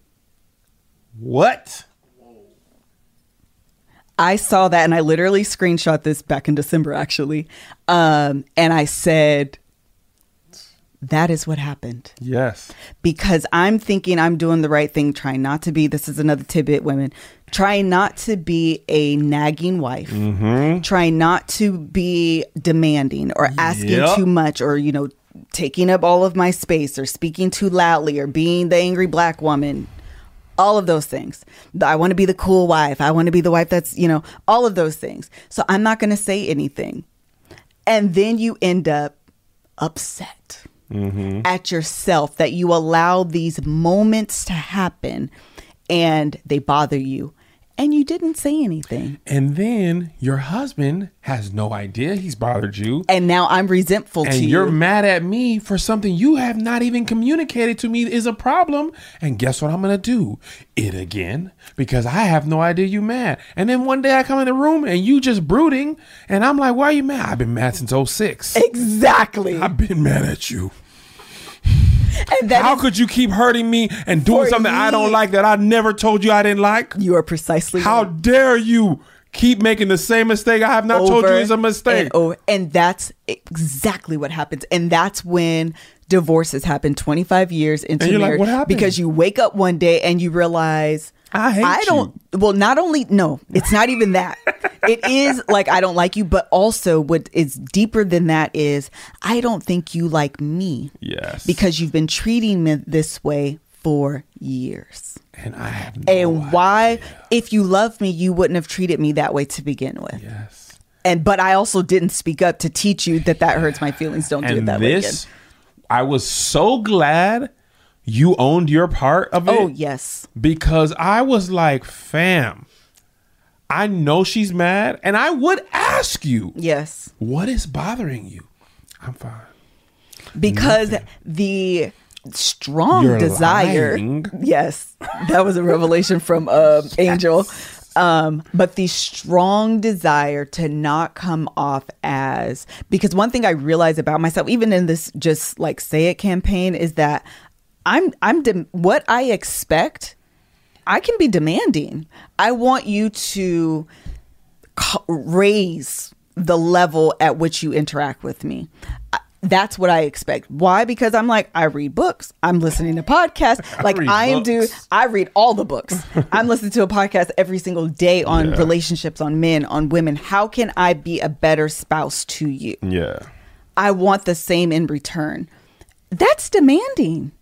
What? I saw that and I literally screenshot this back in December, actually. Um, and I said, that is what happened. Yes. Because I'm thinking I'm doing the right thing, trying not to be, this is another tidbit, women, trying not to be a nagging wife, Mm-hmm. trying not to be demanding or asking Yep. too much or, you know, taking up all of my space or speaking too loudly or being the angry black woman. All of those things. I want to be the cool wife. I want to be the wife that's, you know, all of those things. So I'm not going to say anything. And then you end up upset Mm-hmm. at yourself that you allow these moments to happen and they bother you. And you didn't say anything. And then your husband has no idea he's bothered you. And now I'm resentful And to you're you. mad at me for something you have not even communicated to me is a problem. And guess what I'm going to do? It again. Because I have no idea you mad. And then one day I come in the room and you just brooding. And I'm like, why are you mad? I've been mad since oh six. Exactly. I've been mad at you. And that How is- could you keep hurting me and doing For something I don't years. like that I never told you I didn't like? you are precisely How right. dare you keep making the same mistake I have not told you Over is a mistake? And, over. And that's exactly what happens. And that's when divorces happen twenty-five years into And you're like, marriage. "What happened?" Because you wake up one day and you realize, I hate I don't, you. well, not only, no, it's not even that. It is like, I don't like you, but also what is deeper than that is, I don't think you like me. Yes. Because you've been treating me this way for years. And I have no And why, idea. if you love me, you wouldn't have treated me that way to begin with. Yes. And, but I also didn't speak up to teach you that that hurts my feelings. Don't do it And that way again. this, I was so glad you owned your part of it. Oh, yes. Because I was like, fam, I know she's mad. And I would ask you, Yes. what is bothering you? I'm fine. Because Nothing. the strong You're desire. lying. Yes. That was a revelation from uh, Angel. Um, but the strong desire to not come off as, because one thing I realize about myself, even in this just like say it campaign, is that I'm, I'm, de- what I expect, I can be demanding. I want you to co- raise the level at which you interact with me. I- That's what I expect. Why? Because I'm like, I read books. I'm listening to podcasts. Like read I am do. books. I read all the books. I'm listening to a podcast every single day on Yeah. relationships, on men, on women. How can I be a better spouse to you? Yeah. I want the same in return. That's demanding.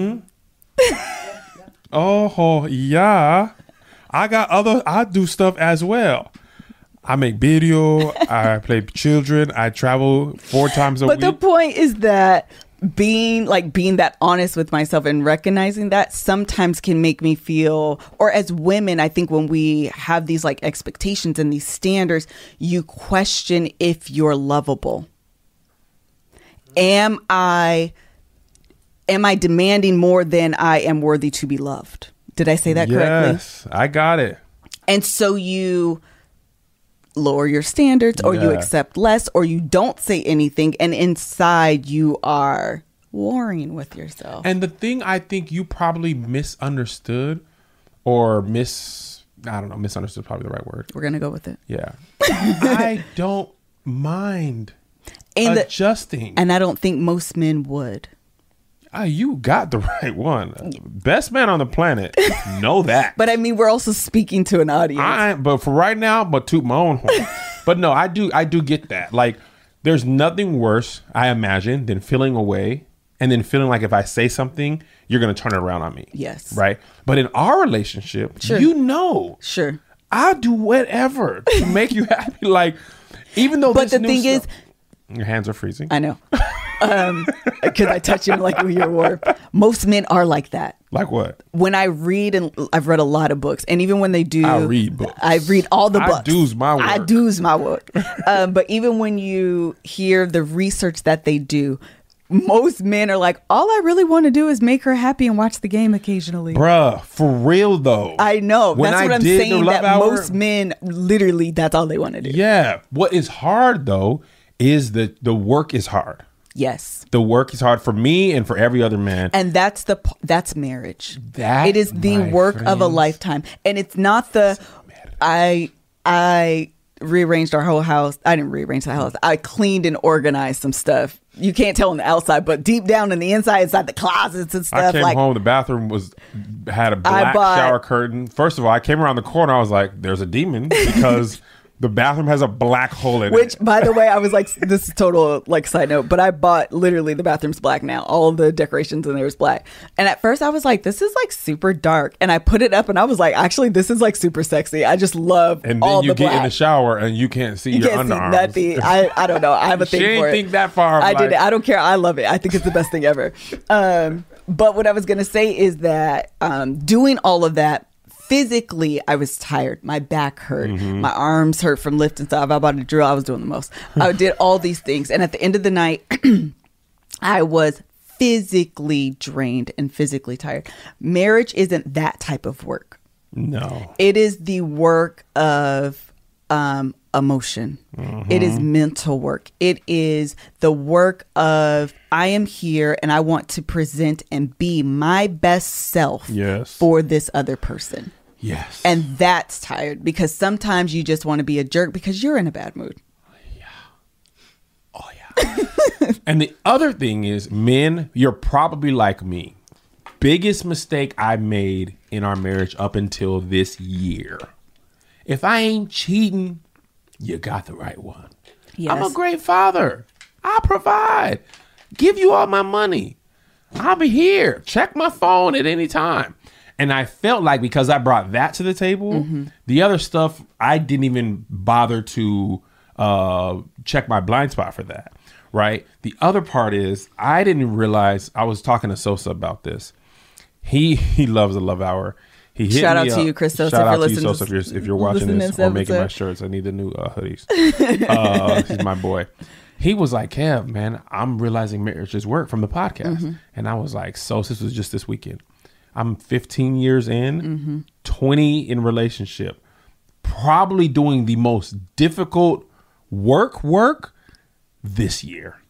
Oh, yeah. I got other, I do stuff as well. I make video. I play children. I travel four times a But week. the point is that being like being that honest with myself and recognizing that sometimes can make me feel, or as women, I think when we have these like expectations and these standards, you question if you're lovable. Am I, am I demanding more than I am worthy to be loved? Did I say that correctly? Yes, I got it. And so you lower your standards, or you Yeah. accept less, or you don't say anything, and inside you are warring with yourself. And the thing I think you probably misunderstood or miss, I don't know, misunderstood is probably the right word. We're gonna go with it. Yeah. I don't mind And the- adjusting. And I don't think most men would. Ah, you got the right one. Best man on the planet. Know that. But I mean, we're also speaking to an audience. I but for right now, but toot my own horn. But no, I do I do get that. Like, there's nothing worse, I imagine, than feeling away and then feeling like if I say something, you're gonna turn it around on me. Yes. Right? But in our relationship, Sure. you know, Sure. I'll do whatever to make you happy. Like, even though But this the new thing stuff- is, your hands are freezing. I know. Um, because I touch him like you're warm. Most men are like that. Like what? When I read, and I've read a lot of books, and even when they do, I read books. I read all the I books. do's my work. I do's my work. um, but even when you hear the research that they do, most men are like, all I really want to do is make her happy and watch the game occasionally. Bruh, for real though. I know. When That's I what I'm did the saying. Love That Hour- most men, literally, that's all they want to do. Yeah. What is hard though is that the work is hard. Yes. The work is hard for me and for every other man. And that's the p- that's marriage. That, it is the my work of a friends, lifetime, and it's not the I I rearranged our whole house. I didn't rearrange the house. I cleaned and organized some stuff. You can't tell on the outside, but deep down in the inside, inside the closets and I stuff. came like home, the bathroom was had a black bought- shower curtain. First of all, I came around the corner, I was like, there's a demon because the bathroom has a black hole in Which, it. by the way, I was like, this is total like side note, but I bought literally the bathroom's black now. All the decorations in there is black. And at first I was like, this is like super dark. And I put it up and I was like, actually, this is like super sexy. I just love And then all you the get black. in the shower and you can't see You your can't see underarms. nothing. I, I don't know. I have a She thing ain't for it. think that far. I like, did it. I don't care. I love it. I think it's the best thing ever. Um, but what I was going to say is that um, doing all of that, physically, I was tired. My back hurt. Mm-hmm. My arms hurt from lifting stuff. I bought a drill. I was doing the most. I did all these things. And at the end of the night, I was physically drained and physically tired. Marriage isn't that type of work. No. It is the work of um, emotion. Mm-hmm. It is mental work. It is the work of I am here and I want to present and be my best self Yes. for this other person. Yes. And that's tired because sometimes you just want to be a jerk because you're in a bad mood. Oh yeah. And the other thing is, men, you're probably like me. biggest mistake I made in our marriage up until this year. If I ain't cheating, you got the right one. Yes. I'm a great father. I provide. Give you all my money. I'll be here. Check my phone at any time. And I felt like because I brought that to the table, mm-hmm. the other stuff, I didn't even bother to uh, check my blind spot for that. Right. The other part is I didn't realize, I was talking to Sosa about this. He he loves a love hour. He hit Shout out me to up. you, Chris Sosa. Shout out to you, Sosa, if you're, if you're watching this, this or making my shirts. I need the new uh, hoodies. uh, he's my boy. He was like, Kev, man, I'm realizing marriage is work from the podcast. Mm-hmm. And I was like, so this was just this weekend. I'm fifteen years in, mm-hmm. twenty in relationship, probably doing the most difficult work work this year.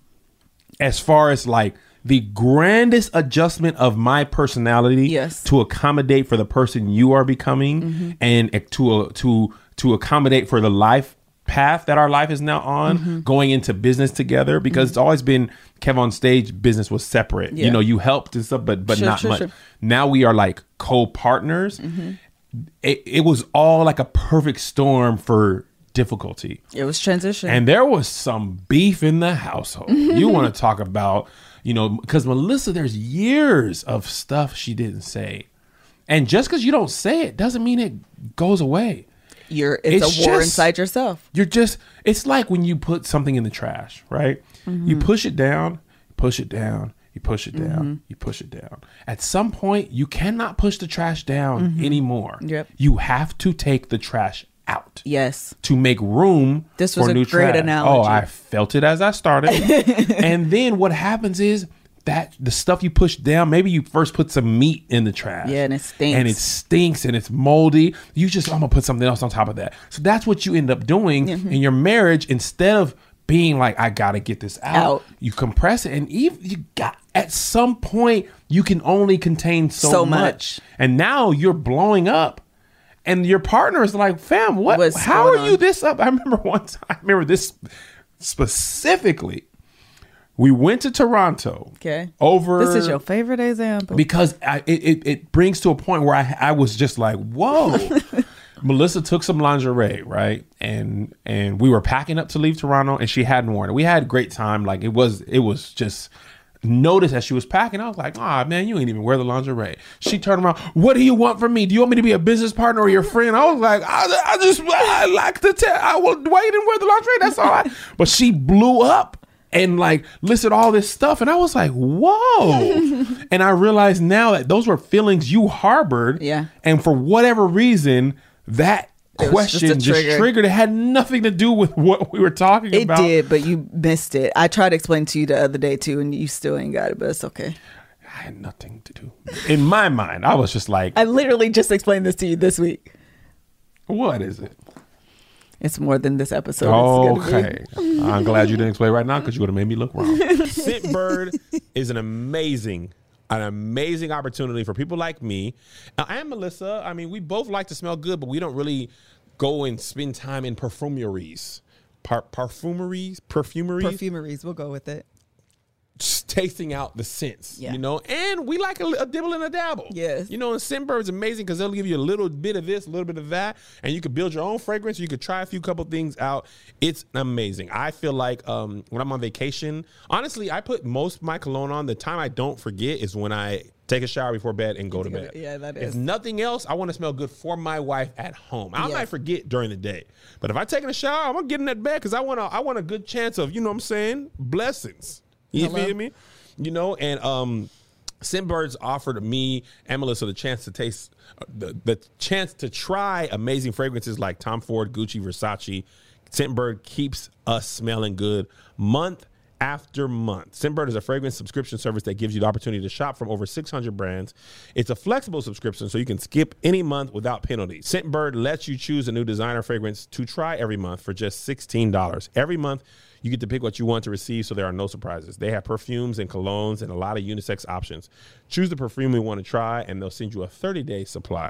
As far as like the grandest adjustment of my personality yes. to accommodate for the person you are becoming mm-hmm. and to, uh, to, to accommodate for the life path that our life is now on, mm-hmm. going into business together, because mm-hmm. it's always been Kev on stage, business was separate. Yeah. You know, you helped and stuff, but but sure, not sure, much. Sure. Now we are like co-partners. Mm-hmm. It, it was all like a perfect storm for difficulty. It was transition. And there was some beef in the household. You want to talk about, you know, because Melissa, there's years of stuff she didn't say. And just because you don't say it doesn't mean it goes away. You're it's, it's a war just, inside yourself. You're just, it's like when you put something in the trash, right? Mm-hmm. You push it down, push it down, you push it down, mm-hmm. you push it down. At some point, you cannot push the trash down mm-hmm. anymore. Yep. You have to take the trash out. Yes. To make room this was for a new great trash. analogy. Oh, I felt it as I started. And then what happens is that the stuff you push down, maybe you first put some meat in the trash. Yeah, and it stinks. And it stinks and it's moldy. You just, I'm going to put something else on top of that. So that's what you end up doing mm-hmm. in your marriage. Instead of being like, I got to get this out, out, you compress it. And even you got, at some point, you can only contain so, so much. much. And now you're blowing up. And your partner is like, fam, what? What's how are on? you this up? I remember one time, I remember this specifically. We went to Toronto. Okay. Over. This is your favorite example. Because I, it, it, it brings to a point where I, I was just like, whoa. Melissa took some lingerie, right? And and we were packing up to leave Toronto, and she hadn't worn it. We had a great time. Like it was, it was just. Noticed as she was packing, I was like, ah, man, you ain't even wear the lingerie. She turned around, what do you want from me? Do you want me to be a business partner or your friend? I was like, I, I just, I like to tell, I will, why you didn't wear the lingerie? That's all right. But she blew up and like listed all this stuff. And I was like, whoa. And I realized now that those were feelings you harbored. Yeah. And for whatever reason, that question just, just triggered. It had nothing to do with what we were talking it about. It did, but you missed it. I tried to explain to you the other day too, and you still ain't got it, but it's okay. I had nothing to do. In my mind, I was just like, I literally just explained this to you this week. What is it? It's more than this episode. Okay. I'm glad you didn't explain right now because you would have made me look wrong. Scentbird is an amazing An amazing opportunity for people like me and Melissa. I mean, we both like to smell good, but we don't really go and spend time in perfumeries. Par- perfumeries? Perfumeries? Perfumeries. We'll go with it. Just tasting out the scents, yeah. you know? And we like a, a dibble and a dabble. Yes. You know, and Scentbird's amazing because they'll give you a little bit of this, a little bit of that, and you can build your own fragrance. You could try a few couple things out. It's amazing. I feel like um, when I'm on vacation, honestly, I put most of my cologne on. The time I don't forget is when I take a shower before bed and go to bed. Yeah, that is. If nothing else, I want to smell good for my wife at home. I yes. might forget during the day. But if I take a shower, I'm going to get in that bed because I want I want a good chance of, you know what I'm saying, blessings. You Hello? Feel me? You know, and um, Scentbird's offered me and Melissa the chance to taste, uh, the, the chance to try amazing fragrances like Tom Ford, Gucci, Versace. Scentbird keeps us smelling good month after month. Scentbird is a fragrance subscription service that gives you the opportunity to shop from over six hundred brands. It's a flexible subscription, so you can skip any month without penalty. Scentbird lets you choose a new designer fragrance to try every month for just sixteen dollars. Every month, you get to pick what you want to receive, so there are no surprises. They have perfumes and colognes and a lot of unisex options. Choose the perfume you want to try, and they'll send you a thirty-day supply.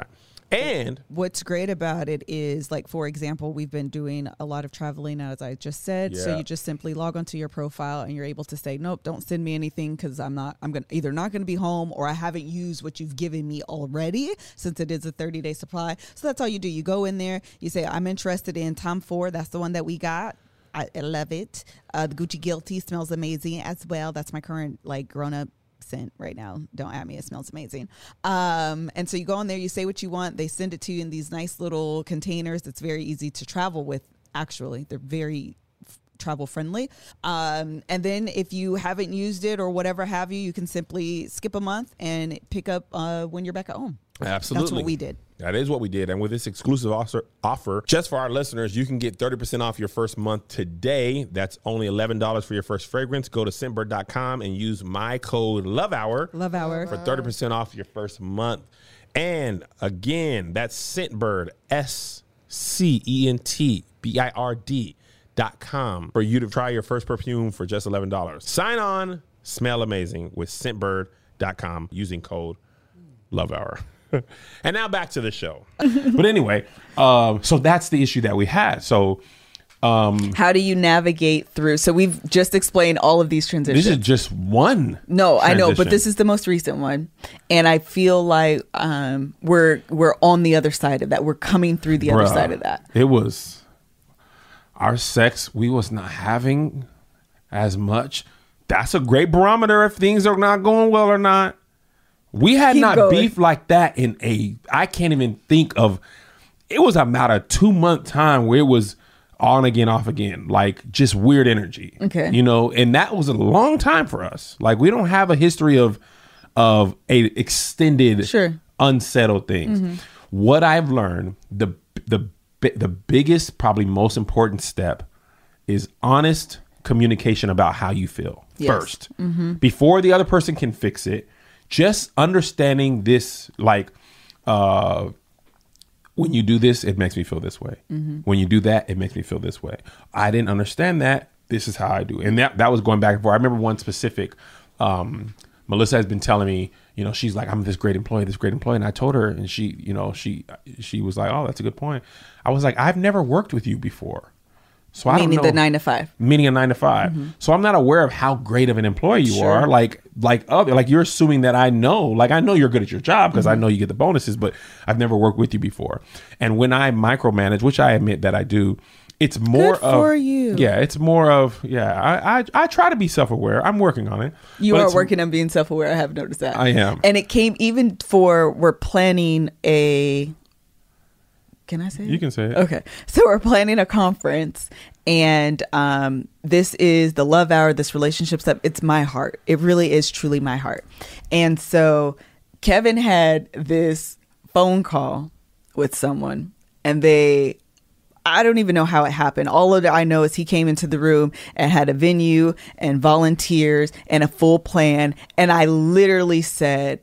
And what's great about it is, like, for example, we've been doing a lot of traveling, as I just said. Yeah. So you just simply log onto your profile and you're able to say, nope, don't send me anything because I'm not, I'm going to either not going to be home or I haven't used what you've given me already, since it is a thirty day supply. So that's all you do. You go in there, you say, I'm interested in Tom Ford. That's the one that we got. I, I love it. Uh, the Gucci Guilty smells amazing as well. That's my current, like, grown up scent right now. Don't at me. It smells amazing. Um, and so you go in there, you say what you want. They send it to you in these nice little containers. It's very easy to travel with. Actually, they're very f- travel friendly. Um, and then if you haven't used it or whatever have you, you can simply skip a month and pick up uh, when you're back at home. Absolutely. That's what we did. That is what we did. And with this exclusive offer, offer, just for our listeners, you can get thirty percent off your first month today. That's only eleven dollars for your first fragrance. Go to scent bird dot com and use my code LOVEHOUR. Love Hour. For thirty percent off your first month. And again, that's Scentbird, S C E N T B I R D dot com for you to try your first perfume for just eleven dollars. Sign on, smell amazing with scent bird dot com using code LOVEHOUR. And now back to the show. But anyway, um, so that's the issue that we had. So um, how do you navigate through? So we've just explained all of these transitions. this is just one. No, I know, but transition. this is the most recent one, and I feel like um, we're we're on the other side of that. We're coming through the other Bruh, side of that. It was our sex. We was not having as much. That's a great barometer if things are not going well or not. We had Keep not going. beefed like that in a, I can't even think of, it was about a two month time where it was on again, off again, like just weird energy. Okay. You know, and that was a long time for us. Like we don't have a history of, of a extended, Sure. unsettled things. Mm-hmm. What I've learned, the, the, the biggest, probably most important step is honest communication about how you feel Yes. first, before the other person can fix it. Just understanding this, like, uh, when you do this, it makes me feel this way. Mm-hmm. When you do that, it makes me feel this way. I didn't understand that. This is how I do. And that, that was going back and forth. I remember one specific, um, Melissa has been telling me, you know, she's like, I'm this great employee, this great employee. And I told her, and she, you know, she, she was like, oh, that's a good point. I was like, I've never worked with you before. So I Meaning don't know. the nine to five. Meaning a nine to five. Mm-hmm. So I'm not aware of how great of an employee you Sure. are. Like, like other, like you're assuming that I know, like I know you're good at your job because mm-hmm. I know you get the bonuses, but I've never worked with you before. And when I micromanage, which I admit that I do, it's more Good of, for you. yeah, it's more of, yeah, I, I, I try to be self-aware. I'm working on it. You But are it's- working on being self-aware. I have noticed that. I am. And it came even for, we're planning a, can I say it? You can say it. Okay. So we're planning a conference, and um, this is the Love Hour, this relationship stuff. It's my heart. It really is truly my heart. And so Kevin had this phone call with someone, and they, I don't even know how it happened. All of it I know is he came into the room and had a venue and volunteers and a full plan. And I literally said,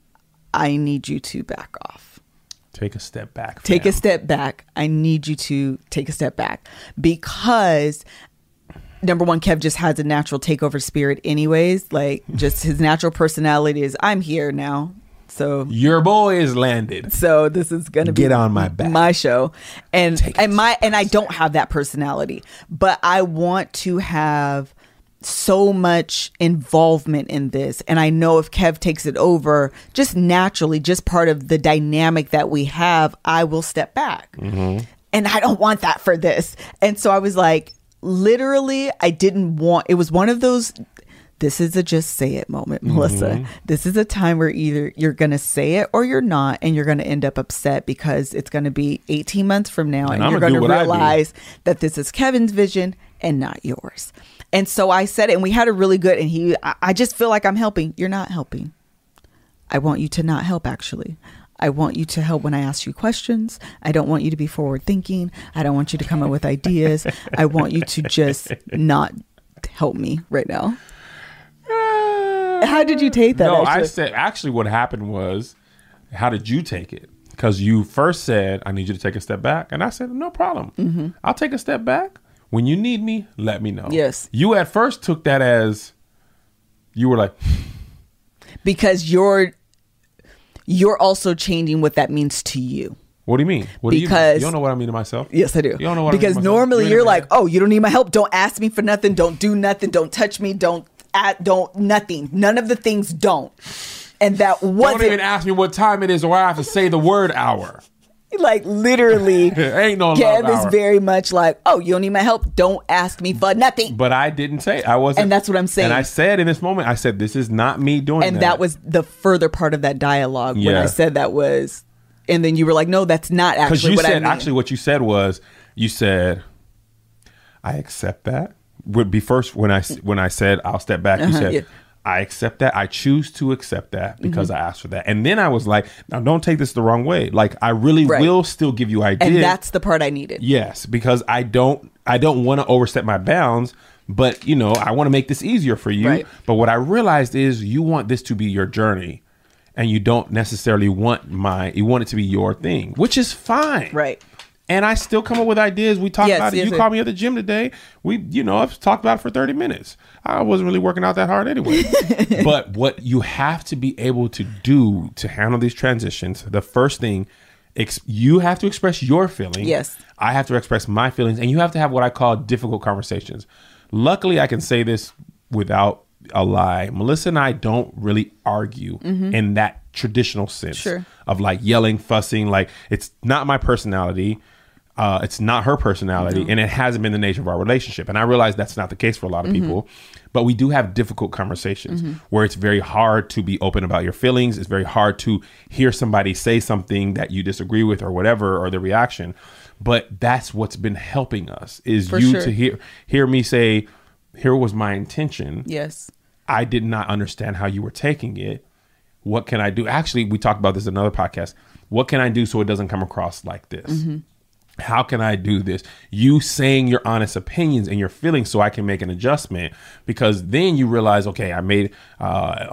I need you to back off. Take a step back. Take fam. a step back. I need you to take a step back because number one, Kev just has a natural takeover spirit anyways. Like just his natural personality is I'm here now. So Your boy is landed. so this is going to be Get on my back. my show. And Take and it. my and I don't have that personality, but I want to have so much involvement in this. And I know if Kev takes it over, just naturally, just part of the dynamic that we have, I will step back. Mm-hmm. And I don't want that for this. And so I was like, literally, I didn't want, it was one of those, this is a just say it moment, Melissa. Mm-hmm. This is a time where either you're going to say it or you're not, and you're going to end up upset because it's going to be eighteen months from now, and, And I'ma you're going do to what I do. realize that this is Kevin's vision and not yours. And so I said it, and we had a really good, and he, I, I just feel like I'm helping. You're not helping. I want you to not help, actually. I want you to help when I ask you questions. I don't want you to be forward thinking. I don't want you to come up with ideas. I want you to just not help me right now. How did you take that? No, actually? I said, actually what happened was, how did you take it? Because you first said, I need you to take a step back. And I said, no problem. Mm-hmm. I'll take a step back. When you need me, let me know. Yes. You at first took that as, you were like, because you're you're also changing what that means to you. What do you mean? What because do you, mean? You don't know what I mean to myself? Yes, I do. You don't know what because I mean to myself? normally You're you're in like, man. oh, you don't need my help. Don't ask me for nothing. Don't do nothing. Don't touch me. Don't at don't nothing. None of the things don't. And that wasn't. Don't even ask me what time it is, or I have to say the word hour. Like literally, Ain't no Kev love is hour. very much like, oh, you don't need my help. Don't ask me for nothing. But I didn't say it. I wasn't. And that's what I'm saying. And I said in this moment, I said, this is not me doing and that. that was the further part of that dialogue when Yeah. I said that was, and then you were like, no, that's not Because actually you what said, I mean. actually what you said was, you said, I accept that. Would be first when I, when I said, I'll step back. You Uh-huh, said, yeah. I accept that. I choose to accept that because mm-hmm. I asked for that. And then I was like, now don't take this the wrong way. Like I really Right. will still give you ideas. And that's the part I needed. Yes, because I don't I don't want to overstep my bounds, but you know, I want to make this easier for you. Right. But what I realized is you want this to be your journey and you don't necessarily want my you want it to be your thing, which is fine. Right. And I still come up with ideas. We talked Yes, about it. yes, You yes. called me at the gym today. We, you know, I've talked about it for thirty minutes. I wasn't really working out that hard anyway. But what you have to be able to do to handle these transitions, the first thing, ex- you have to express your feelings. Yes. I have to express my feelings. And you have to have what I call difficult conversations. Luckily, I can say this without a lie. Melissa and I don't really argue in that traditional sense Sure. of like yelling, fussing. Like it's not my personality. Uh, it's not her personality, Mm-hmm. and it hasn't been the nature of our relationship. And I realize that's not the case for a lot of Mm-hmm. people, but we do have difficult conversations where it's very hard to be open about your feelings. It's very hard to hear somebody say something that you disagree with or whatever, or the reaction. But that's what's been helping us is For you sure. to hear, hear me say, here was my intention. Yes. I did not understand how you were taking it. What can I do? Actually, we talked about this in another podcast. What can I do so it doesn't come across like this? Mm-hmm. How can I do this? You saying your honest opinions and your feelings so I can make an adjustment, because then you realize, okay, I made uh,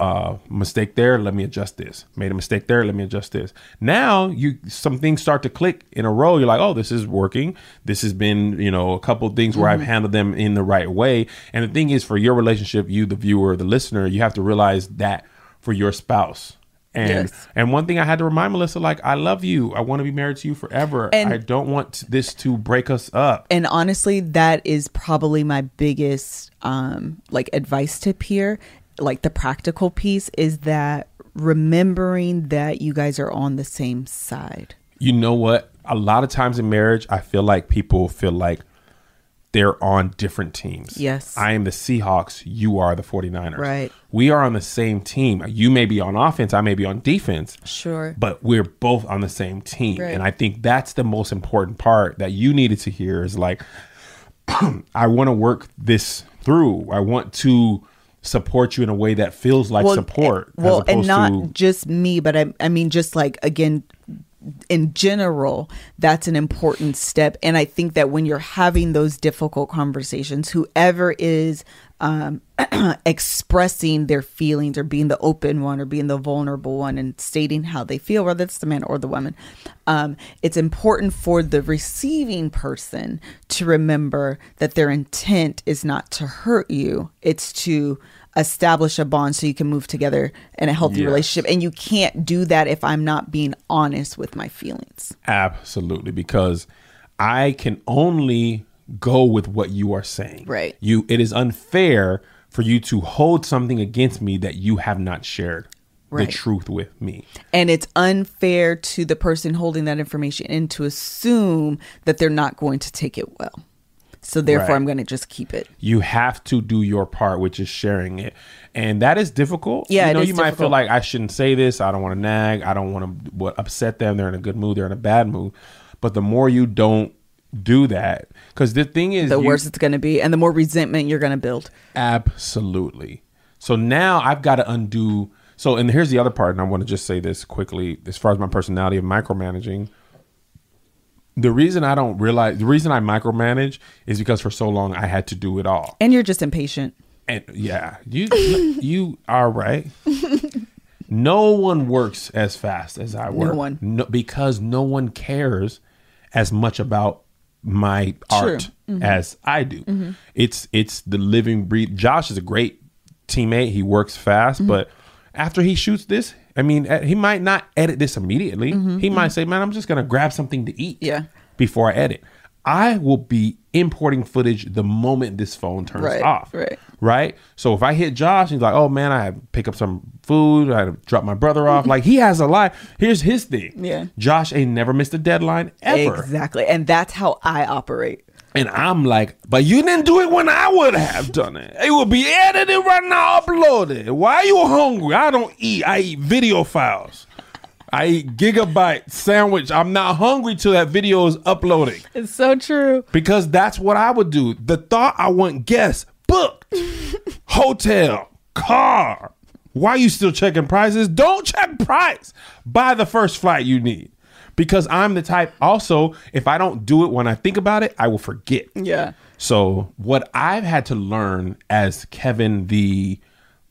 a mistake there. Let me adjust this. Made a mistake there. Let me adjust this. Now you some things start to click in a row. You're like, oh, this is working. This has been, you know, a couple of things where Mm-hmm. I've handled them in the right way. And the thing is, for your relationship, you, the viewer, the listener, you have to realize that for your spouse. And Yes. and one thing I had to remind Melissa, like, I love you. I want to be married to you forever. And- I don't want this to break us up. And honestly, that is probably my biggest um like advice tip here. Like the practical piece is that remembering that you guys are on the same side. You know what? A lot of times in marriage, I feel like people feel like they're on different teams. Yes. I am the Seahawks. You are the 49ers. Right. We are on the same team. You may be on offense. I may be on defense. Sure. But we're both on the same team. Right. And I think that's the most important part that you needed to hear is like, I want to work this through. I want to support you in a way that feels like support. and- well, as and opposed not to, just me, but I, I mean, just like, again, in general, that's an important step. And I think that when you're having those difficult conversations, whoever is um, expressing their feelings or being the open one or being the vulnerable one and stating how they feel, whether it's the man or the woman, um, it's important for the receiving person to remember that their intent is not to hurt you. It's to establish a bond so you can move together in a healthy Yes. relationship. And you can't do that if I'm not being honest with my feelings. absolutely, because I can only go with what you are saying. Right. You, it is unfair for you to hold something against me that you have not shared Right. the truth with me. And it's unfair to the person holding that information and to assume that they're not going to take it well. So therefore, Right. I'm going to just keep it. You have to do your part, which is sharing it. And that is difficult. Yeah, you know, it is you might feel difficult. like I shouldn't say this. I don't want to nag. I don't want to what, upset them. They're in a good mood. They're in a bad mood. But the more you don't do that, because the thing is, The you- worse it's going to be and the more resentment you're going to build. Absolutely. So now I've got to undo. So, and here's the other part, and I want to just say this quickly as far as my personality of micromanaging. The reason I don't realize, the reason I micromanage is because for so long I had to do it all. And you're just impatient. And yeah, you you are right. No one works as fast as I work. one. No, because no one cares as much about my art as I do. It's it's the living breed. Josh is a great teammate. He works fast, but after he shoots this, I mean, he might not edit this immediately. Mm-hmm, he mm-hmm. might say, man, I'm just going to grab something to eat yeah. before I edit. I will be importing footage the moment this phone turns right, off. Right. Right. So if I hit Josh, he's like, oh, man, I had to pick up some food. I had to drop my brother off. Like, he has a life. Here's his thing. Yeah. Josh ain't never missed a deadline ever. Exactly. And that's how I operate. And I'm like, but you didn't do it when I would have done it. It will be edited right now, uploaded. Why are you hungry? I don't eat. I eat video files. I eat gigabyte sandwich. I'm not hungry till that video is uploading. It's so true. Because that's what I would do. The thought I want guests booked, hotel, car. Why are you still checking prices? Don't check price. Buy the first flight you need. Because I'm the type also, if I don't do it when I think about it, I will forget. Yeah. So what I've had to learn as Kevin, the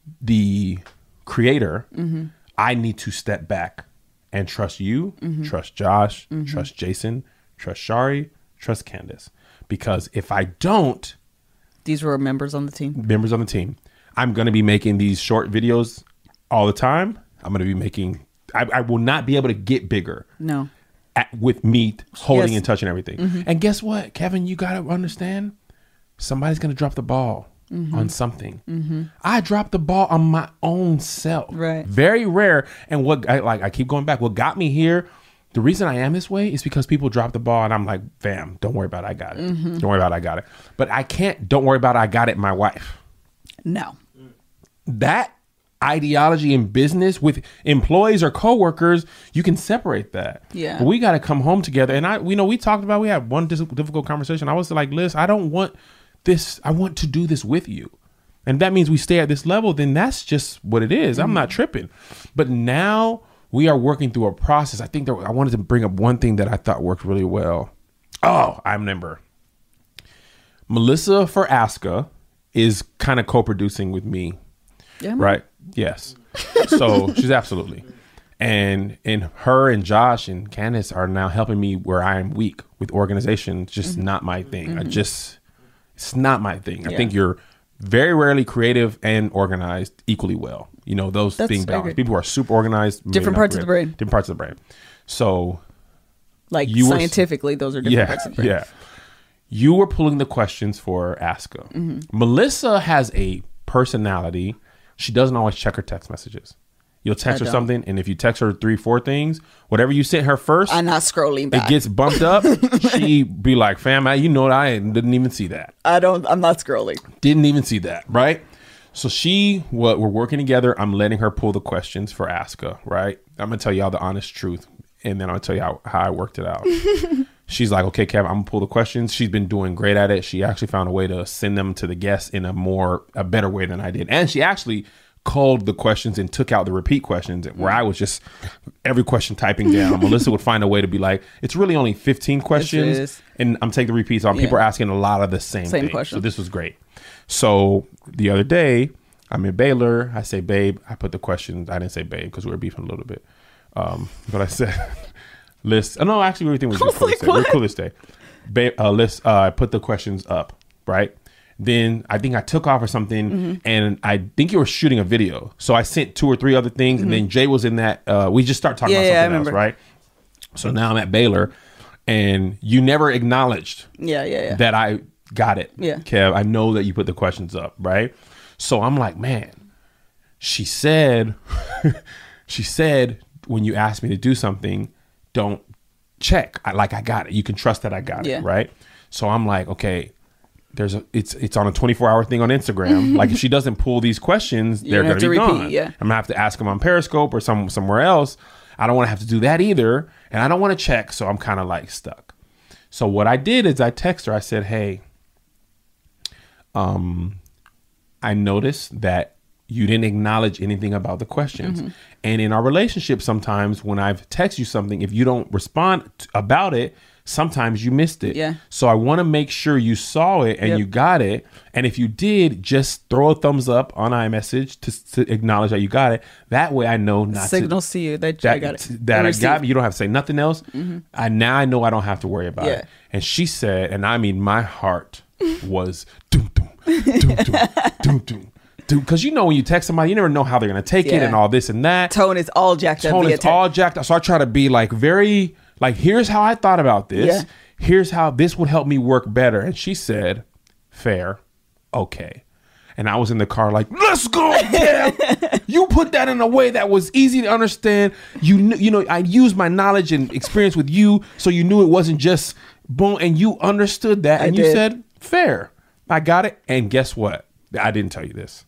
the creator, mm-hmm. I need to step back and trust you, mm-hmm. trust Josh, mm-hmm. trust Jason, trust Shari, trust Candace. Because if I don't... These were members on the team. Members on the team. I'm going to be making these short videos all the time. I'm going to be making... I, I will not be able to get bigger. No. At, with me holding yes. and touching everything. Mm-hmm. And guess what, Kevin, you got to understand, somebody's going to drop the ball mm-hmm. on something. Mm-hmm. I dropped the ball on my own self. Right. Very rare. And what I like, I keep going back. What got me here, the reason I am this way is because people drop the ball and I'm like, fam, don't worry about it. I got it. Mm-hmm. Don't worry about it. I got it. But I can't, don't worry about it. I got it. My wife. No. That ideology in business with employees or coworkers, you can separate that. Yeah. But we got to come home together. And I, we know, we talked about, we had one dis- difficult conversation. I was like, Liz, I don't want this. I want to do this with you. And that means we stay at this level. Then that's just what it is. Mm-hmm. I'm not tripping. But now we are working through a process. I think that I wanted to bring up one thing that I thought worked really well. Oh, I remember. Melissa for Aska is kind of co-producing with me. Yeah. Right. Yes. So she's absolutely. And and her and Josh and Candace are now helping me where I am weak with organization. It's just mm-hmm. not my thing. Mm-hmm. I just, it's not my thing. Yeah. I think you're very rarely creative and organized equally well. You know, those That's being balanced. People who are super organized. Different parts creative. Of the brain. Different parts of the brain. So. Like you scientifically, were, those are different yeah, parts of the brain. Yeah. You were pulling the questions for Aska. Mm-hmm. Melissa has a personality. She doesn't always check her text messages. You'll text I her don't. something, and if you text her three, four things, whatever you sent her first, I'm not scrolling back. It gets bumped up. She be like, "Fam, I, you know what? I didn't even see that. I don't. I'm not scrolling. Didn't even see that. Right? So she, what we're working together. I'm letting her pull the questions for Aska. Right? I'm gonna tell y'all the honest truth, and then I'll tell you how, how I worked it out. She's like, okay, Kevin, I'm gonna pull the questions. She's been doing great at it. She actually found a way to send them to the guests in a more, a better way than I did. And she actually called the questions and took out the repeat questions where I was just every question typing down. Melissa would find a way to be like, it's really only fifteen questions. And I'm taking the repeats on. Yeah. People are asking a lot of the same, same thing. Questions. So this was great. So the other day, I'm in Baylor. I say, babe, I put the questions. I didn't say babe because we were beefing a little bit. Um, but I said... List. Oh, no, actually, everything was, was cool, like, day. cool this day. Ba- uh, list. Uh, I put the questions up, right? Then I think I took off or something, mm-hmm. and I think you were shooting a video. So I sent two or three other things, mm-hmm. and then Jay was in that. Uh, we just start talking yeah, about yeah, something else, right? So now I'm at Baylor, and you never acknowledged yeah, yeah, yeah. that I got it. Yeah. Kev, I know that you put the questions up, right? So I'm like, man, she said, she said, when you asked me to do something, don't check. I like I got it. You can trust that I got yeah. it, right? So I'm like, okay, there's a it's it's on a twenty-four hour thing on Instagram. Like if she doesn't pull these questions, they're gonna be repeat, gone. Yeah. I'm gonna have to ask them on Periscope or some somewhere else. I don't want to have to do that either, and I don't want to check. So I'm kind of like stuck. So what I did is I text her. I said, hey, um, I noticed that you didn't acknowledge anything about the questions. Mm-hmm. And in our relationship, sometimes when I've texted you something, if you don't respond t- about it, sometimes you missed it. Yeah. So I want to make sure you saw it and yep. you got it. And if you did, just throw a thumbs up on iMessage to, to acknowledge that you got it. That way I know not Signals to. to you that, that I got it. That I got it. You don't have to say nothing else. Mm-hmm. I Now I know I don't have to worry about yeah. it. And she said, and I mean, my heart was doom, doom, doom, doom, doom, doom. dude, because you know when you text somebody, you never know how they're going to take it Yeah. and all this and that. Tone is all jacked up. Tone via is text. all jacked up. So I try to be like very, like, here's how I thought about this. Yeah. Here's how this would help me work better. And she said, fair, okay. And I was in the car like, let's go, Kev. You put that in a way that was easy to understand. You kn- you know, I used my knowledge and experience with you, so you knew it wasn't just boom, and you understood that, I and you did. said, fair. I got it. And guess what? I didn't tell you this.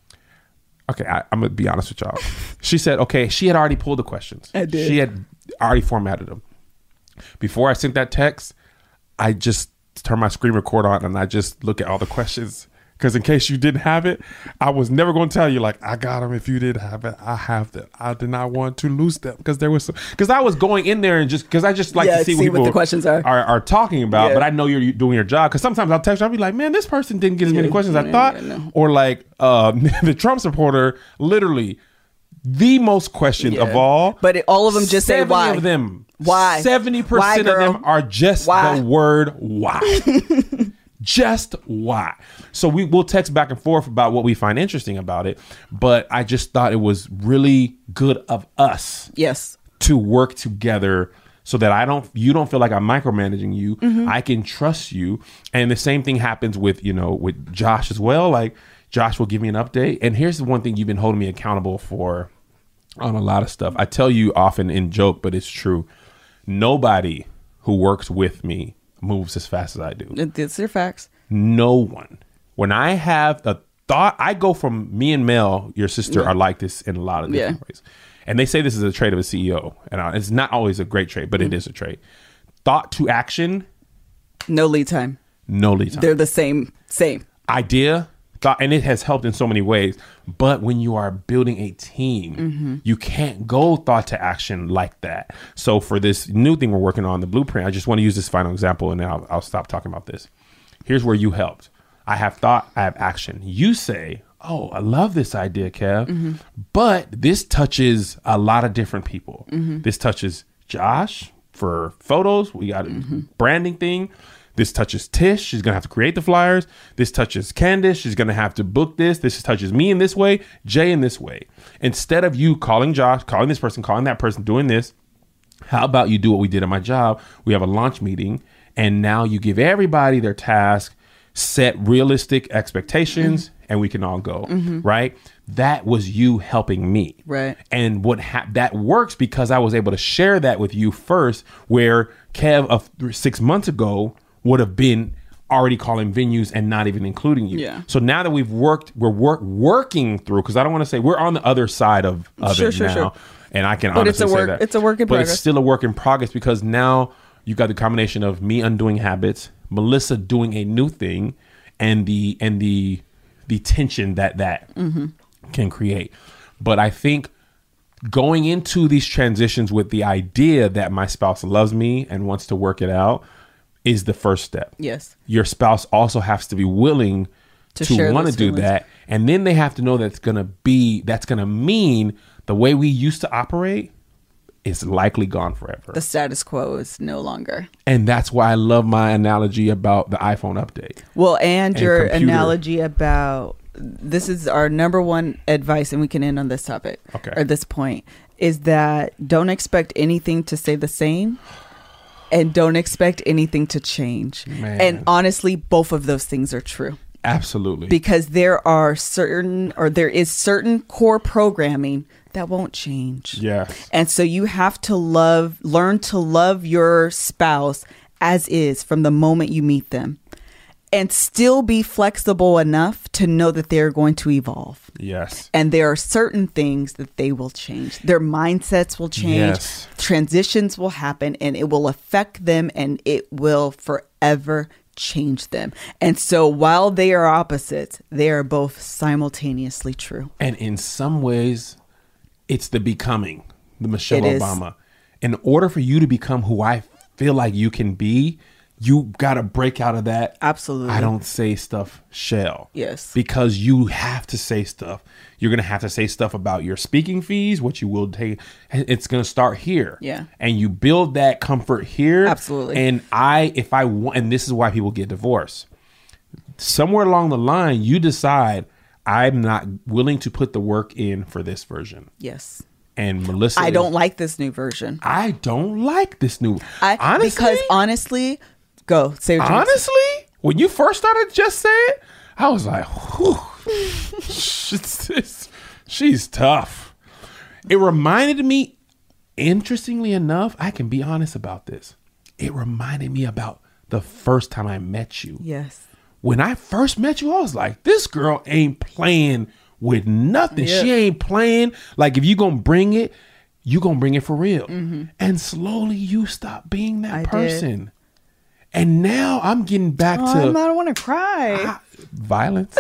Okay, I, I'm going to be honest with y'all. She said, okay, she had already pulled the questions. I did. She had already formatted them. Before I sent that text, I just turned my screen record on and I just look at all the questions. Because in case you didn't have it, I was never going to tell you, like, I got them. If you did have it, I have them. I did not want to lose them because there was some, because I was going in there and just, because I just like Yeah, to see, see what what people the questions are. are, are talking about. Yeah. But I know you're doing your job. Because sometimes I'll text you, I'll be like, man, this person didn't get as many Yeah, questions as I yeah, thought. yeah, no. Or like uh, the Trump supporter, literally the most questions Yeah. of all. But it, all of them just say seventy why. of them. Why? seventy percent Why, of girl? them are just Why? the word why. Just why. So we will text back and forth about what we find interesting about it. But I just thought it was really good of us Yes. to work together so that I don't, you don't feel like I'm micromanaging you. Mm-hmm. I can trust you. And the same thing happens with, you know, with Josh as well. Like Josh will give me an update. And here's the one thing you've been holding me accountable for on a lot of stuff. I tell you often in joke, but it's true. Nobody who works with me moves as fast as I do. It's their facts. No one. When I have a thought, I go from me and Mel, your sister, are like this in a lot of different Yeah. ways. And they say this is a trait of a C E O. And I, it's not always a great trait, but Mm-hmm. it is a trait. Thought to action, No lead time. no lead time. They're the same. Same. Idea, thought, and it has helped in so many ways. But when you are building a team, Mm-hmm. you can't go thought to action like that. So for this new thing we're working on, the blueprint, I just want to use this final example, and then I'll, I'll stop talking about this. Here's where you helped. I have thought, I have action. You say, oh, I love this idea, Kev, Mm-hmm. but this touches a lot of different people. Mm-hmm. This touches Josh for photos. We got a Mm-hmm. branding thing. This touches Tish. She's going to have to create the flyers. This touches Candace. She's going to have to book this. This touches me in this way, Jay in this way. Instead of you calling Josh, calling this person, calling that person, doing this, how about you do what we did at my job? We have a launch meeting, and now you give everybody their task, set realistic expectations, mm-hmm. and we can all go, mm-hmm. right? That was you helping me. Right. And what ha- that works because I was able to share that with you first, where Kev of th- six months ago would have been already calling venues and not even including you. Yeah. So now that we've worked, we're work working through, because I don't want to say we're on the other side of, of Sure, it sure, now. sure. And I can But honestly it's a work- say that. it's a work in but progress. it's still a work in progress because now you got the combination of me undoing habits, Melissa doing a new thing, and the and the the tension that that Mm-hmm. can create. But I think going into these transitions with the idea that my spouse loves me and wants to work it out is the first step. Yes. Your spouse also has to be willing To to, share want to those do feelings. that. And then they have to know that's going to be, that's going to mean the way we used to operate is likely gone forever. The status quo is no longer. And that's why I love my analogy about the iPhone update. Well, and, And your computer. analogy about this is our number one advice, and we can end on this topic Okay. or this point, is that don't expect anything to stay the same and don't expect anything to change. Man. And honestly, both of those things are true. Absolutely. Because there are certain, or there is certain core programming that won't change. Yes. And so you have to love, learn to love your spouse as is from the moment you meet them, and still be flexible enough to know that they're going to evolve. Yes. And there are certain things that they will change. Their mindsets will change. Yes. Transitions will happen, and it will affect them, and it will forever change them. And so while they are opposites, they are both simultaneously true. And in some ways, it's the becoming, the Michelle It is. Obama. In order for you to become who I feel like you can be, you got to break out of that. Absolutely. I don't say stuff shell. Yes. Because you have to say stuff. You're going to have to say stuff about your speaking fees, what you will take. It's going to start here. Yeah. And you build that comfort here. Absolutely. And I, if I want, and this is why people get divorced. Somewhere along the line, you decide, I'm not willing to put the work in for this version. Yes. And Melissa, I don't is, like this new version. I don't like this new. I honestly, because honestly, go say what you honestly, when you first started just say it, I was like, whew, she's, she's tough. It reminded me, interestingly enough, I can be honest about this. It reminded me about the first time I met you. Yes. When I first met you, I was like, this girl ain't playing with nothing. Yeah. She ain't playing. Like, if you gonna bring it, you gonna bring it for real. Mm-hmm. And slowly you stop being that I person. Did. And now I'm getting back oh, to I don't want to cry. I, violence.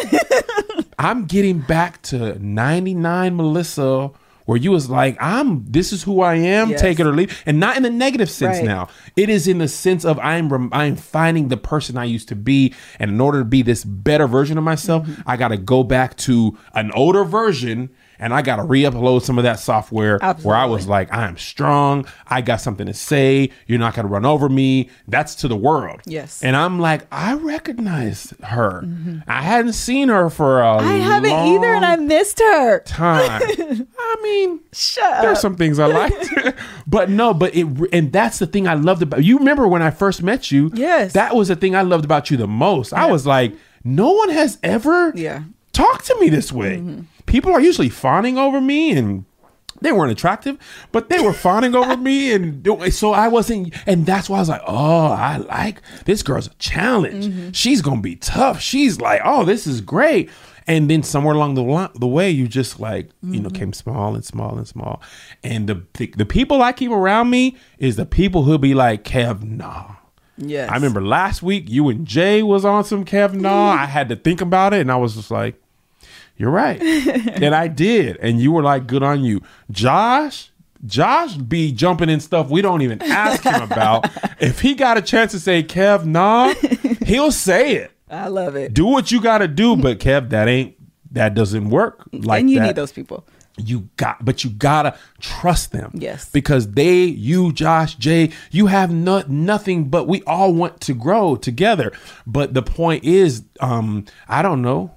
I'm getting back to ninety-nine Melissa, where you was like, I'm, this is who I am, Yes. take it or leave. And not in the negative sense Right. now. It is in the sense of I'm rem- I'm finding the person I used to be. And in order to be this better version of myself, Mm-hmm. I got to go back to an older version. And I got to re-upload some of that software where I was like, I am strong. I got something to say. You're not going to run over me. That's to the world. Yes. And I'm like, I recognize her. I hadn't seen her for a I haven't either, and I missed her. time. I mean, Shut there's up. some things I liked, but no, but it, and that's the thing I loved about you. Remember when I first met you? Yes. That was the thing I loved about you the most. I was like, no one has ever Yeah. talked to me this way. Mm-hmm. People are usually fawning over me, and they weren't attractive, but they were fawning over me. And so I wasn't, and that's why I was like, oh, I like this girl's a challenge. Mm-hmm. She's going to be tough. She's like, oh, this is great. And then somewhere along the li- the way, you just like, Mm-hmm. you know, came small and small and small. And the, the the people I keep around me is the people who'll be like, Kev, nah. Yes. I remember last week you and Jay was on some Kev, nah. I had to think about it, and I was just like, you're right. And I did. And you were like, good on you. Josh, Josh be jumping in stuff we don't even ask him about. If he got a chance to say, Kev, nah, he'll say it. I love it. Do what you got to do. But Kev, that ain't, that doesn't work like and you that. need those people. You got, but you gotta trust them. Yes. Because they, you, Josh, Jay, you have no, nothing, but we all want to grow together. But the point is, um, I don't know.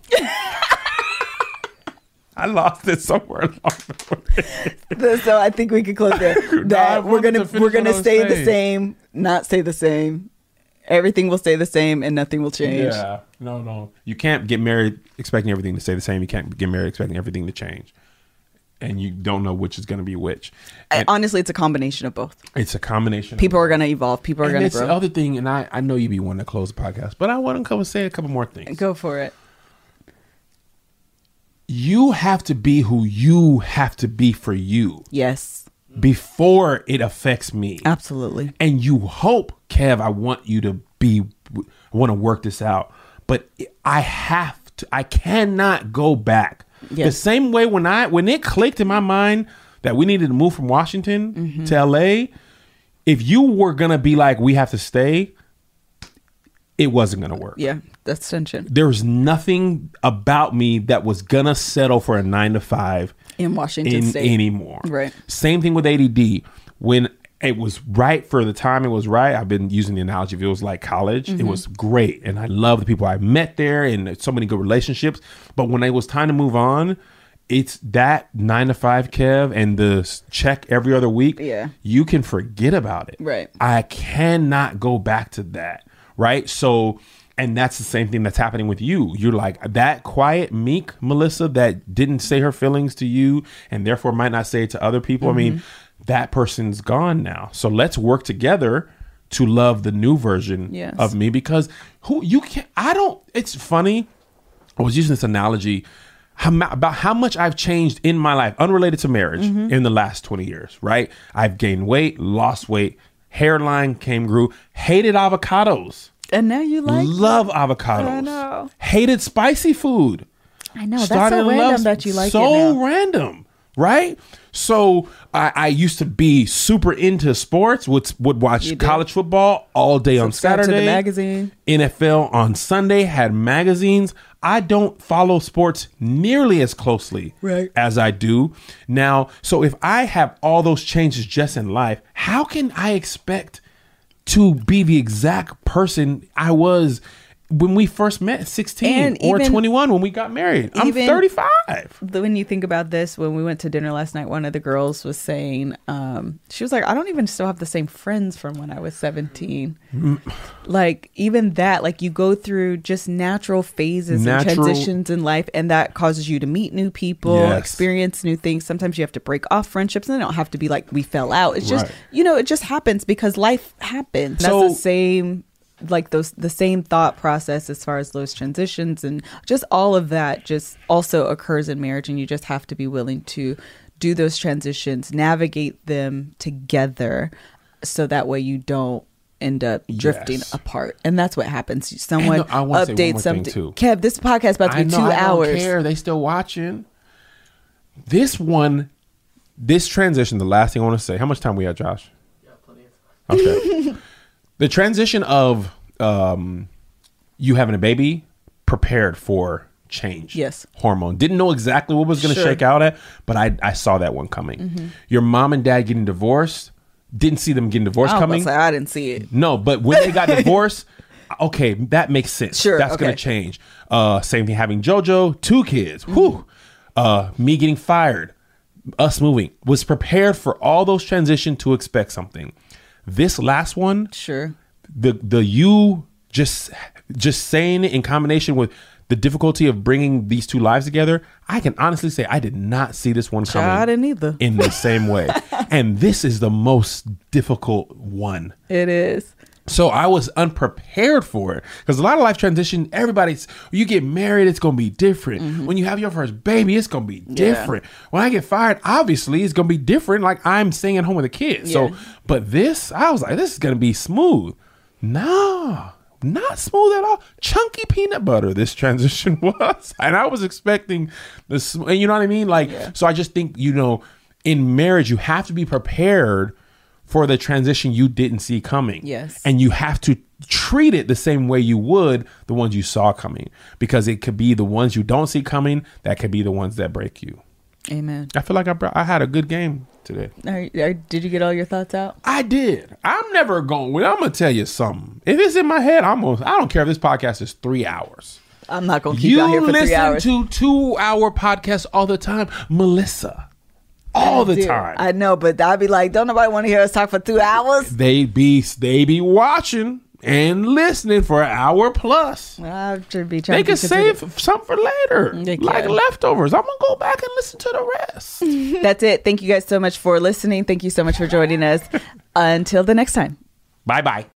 I lost it somewhere along the way. So I think we could close there. No, I That we're wanted gonna to finish we're what gonna I was stay the saying. same, not stay the same. Everything will stay the same, and nothing will change. Yeah, no, no. You can't get married expecting everything to stay the same. You can't get married expecting everything to change. And you don't know which is going to be which. I- And honestly, it's a combination of both. it's a combination. People are gonna evolve. People are and gonna it's grow. the other thing, and I, I know you be wanting to close the podcast, but I want to come and say a couple more things. Go for it. You have to be who you have to be for you Yes, before it affects me. absolutely. And you hope, Kev, I want you to be, I want to work this out, but I have to, I cannot go back. The Yes. same way when I, when it clicked in my mind that we needed to move from Washington Mm-hmm. to L A, if you were going to be like, we have to stay, it wasn't going to work. Yeah, that's tension There was nothing about me that was going to settle for a nine to five in Washington in State anymore. Right. Same thing with A D D. When it was right for the time it was right, I've been using the analogy. If it was like college, Mm-hmm. it was great. And I love the people I met there and so many good relationships. But when it was time to move on, it's that nine to five, Kev, and the s- check every other week. Yeah. You can forget about it. Right. I cannot go back to that. Right. So, and that's the same thing that's happening with you. You're like that quiet, meek Melissa that didn't say her feelings to you and therefore might not say it to other people. I mean, that person's gone now. So let's work together to love the new version Yes. of me, because who you can't, I don't, it's funny. I was using this analogy how, mu- about how much I've changed in my life, unrelated to marriage, in the last twenty years, right? I've gained weight, lost weight, hairline came, grew, hated avocados. and now you like Love avocados. I know. Hated spicy food. I know that's Started so to random love- that you like so it now. random, right? So I, I used to be super into sports. Would would watch You did. college football all day on Subscribe to the Saturday. magazine. N F L on Sunday, had magazines. I don't follow sports nearly as closely Right. as I do now. So if I have all those changes just in life, how can I expect to be the exact person I was when we first met at sixteen And or even- twenty-one when we got married. I'm even- thirty-five. The- when you think about this, when we went to dinner last night, one of the girls was saying, um, she was like, I don't even still have the same friends from when I was seventeen. Like, even that, like, you go through just natural phases Natural- and transitions in life, and that causes you to meet new people, Yes. experience new things. Sometimes you have to break off friendships, and they don't have to be like, we fell out. It's just, Right. you know, it just happens because life happens. So- That's the same, like, those, the same thought process as far as those transitions and just all of that just also occurs in marriage, and you just have to be willing to do those transitions, navigate them together, so that way you don't end up drifting Yes. apart. And that's what happens. Someone And I wanna say one updates more thing, something. too. Kev, this podcast is about to I be know, two I hours. don't care. They still watching. This one, this transition, the last thing I want to say. How much time we have, Josh? Yeah, plenty of time. Okay. The transition of um, you having a baby prepared for change. Yes. Hormone. Didn't know exactly what was going to Sure. shake out at, but I, I saw that one coming. Mm-hmm. Your mom and dad getting divorced. Didn't see them getting divorced I, was coming. about to say, I didn't see it. No, but when they got divorced, okay, that makes sense. Sure, That's okay. going to change. Uh, same thing having JoJo, two kids. Whew. Uh, me getting fired, us moving. Was prepared for all those transitions to expect something. This last one, Sure. the the you just just saying it in combination with the difficulty of bringing these two lives together, I can honestly say I did not see this one coming. I didn't either. In the same way. And this is the most difficult one. It is. So I was unprepared for it because a lot of life transition, everybody's, you get married, it's going to be different. Mm-hmm. When you have your first baby, it's going to be different. When I get fired, obviously it's going to be different. Like I'm staying at home with the kids. Yeah. So, but this, I was like, this is going to be smooth. Nah, not smooth at all. Chunky peanut butter, this transition was. And I was expecting this, and you know what I mean? Like, Yeah. so I just think, you know, in marriage, you have to be prepared for the transition you didn't see coming. Yes. And you have to treat it the same way you would the ones you saw coming, because it could be the ones you don't see coming that could be the ones that break you. Amen. I feel like I brought, I had a good game today. Are, are, did you get all your thoughts out? I did. I'm never going. I'm gonna tell you something. If it's in my head, I'm gonna, I don't care if this podcast is three hours. I'm not going to keep You you out here for three listen hours. to two hour podcasts all the time, Melissa. All the Dude, time. I know, but I'd be like, don't nobody want to hear us talk for two hours? they be they be watching and listening for an hour plus. I should be trying They to can save some for later, They like can. leftovers. I'm gonna go back and listen to the rest. That's it. Thank you guys so much for listening. Thank you so much for joining us. Until the next time. Bye bye.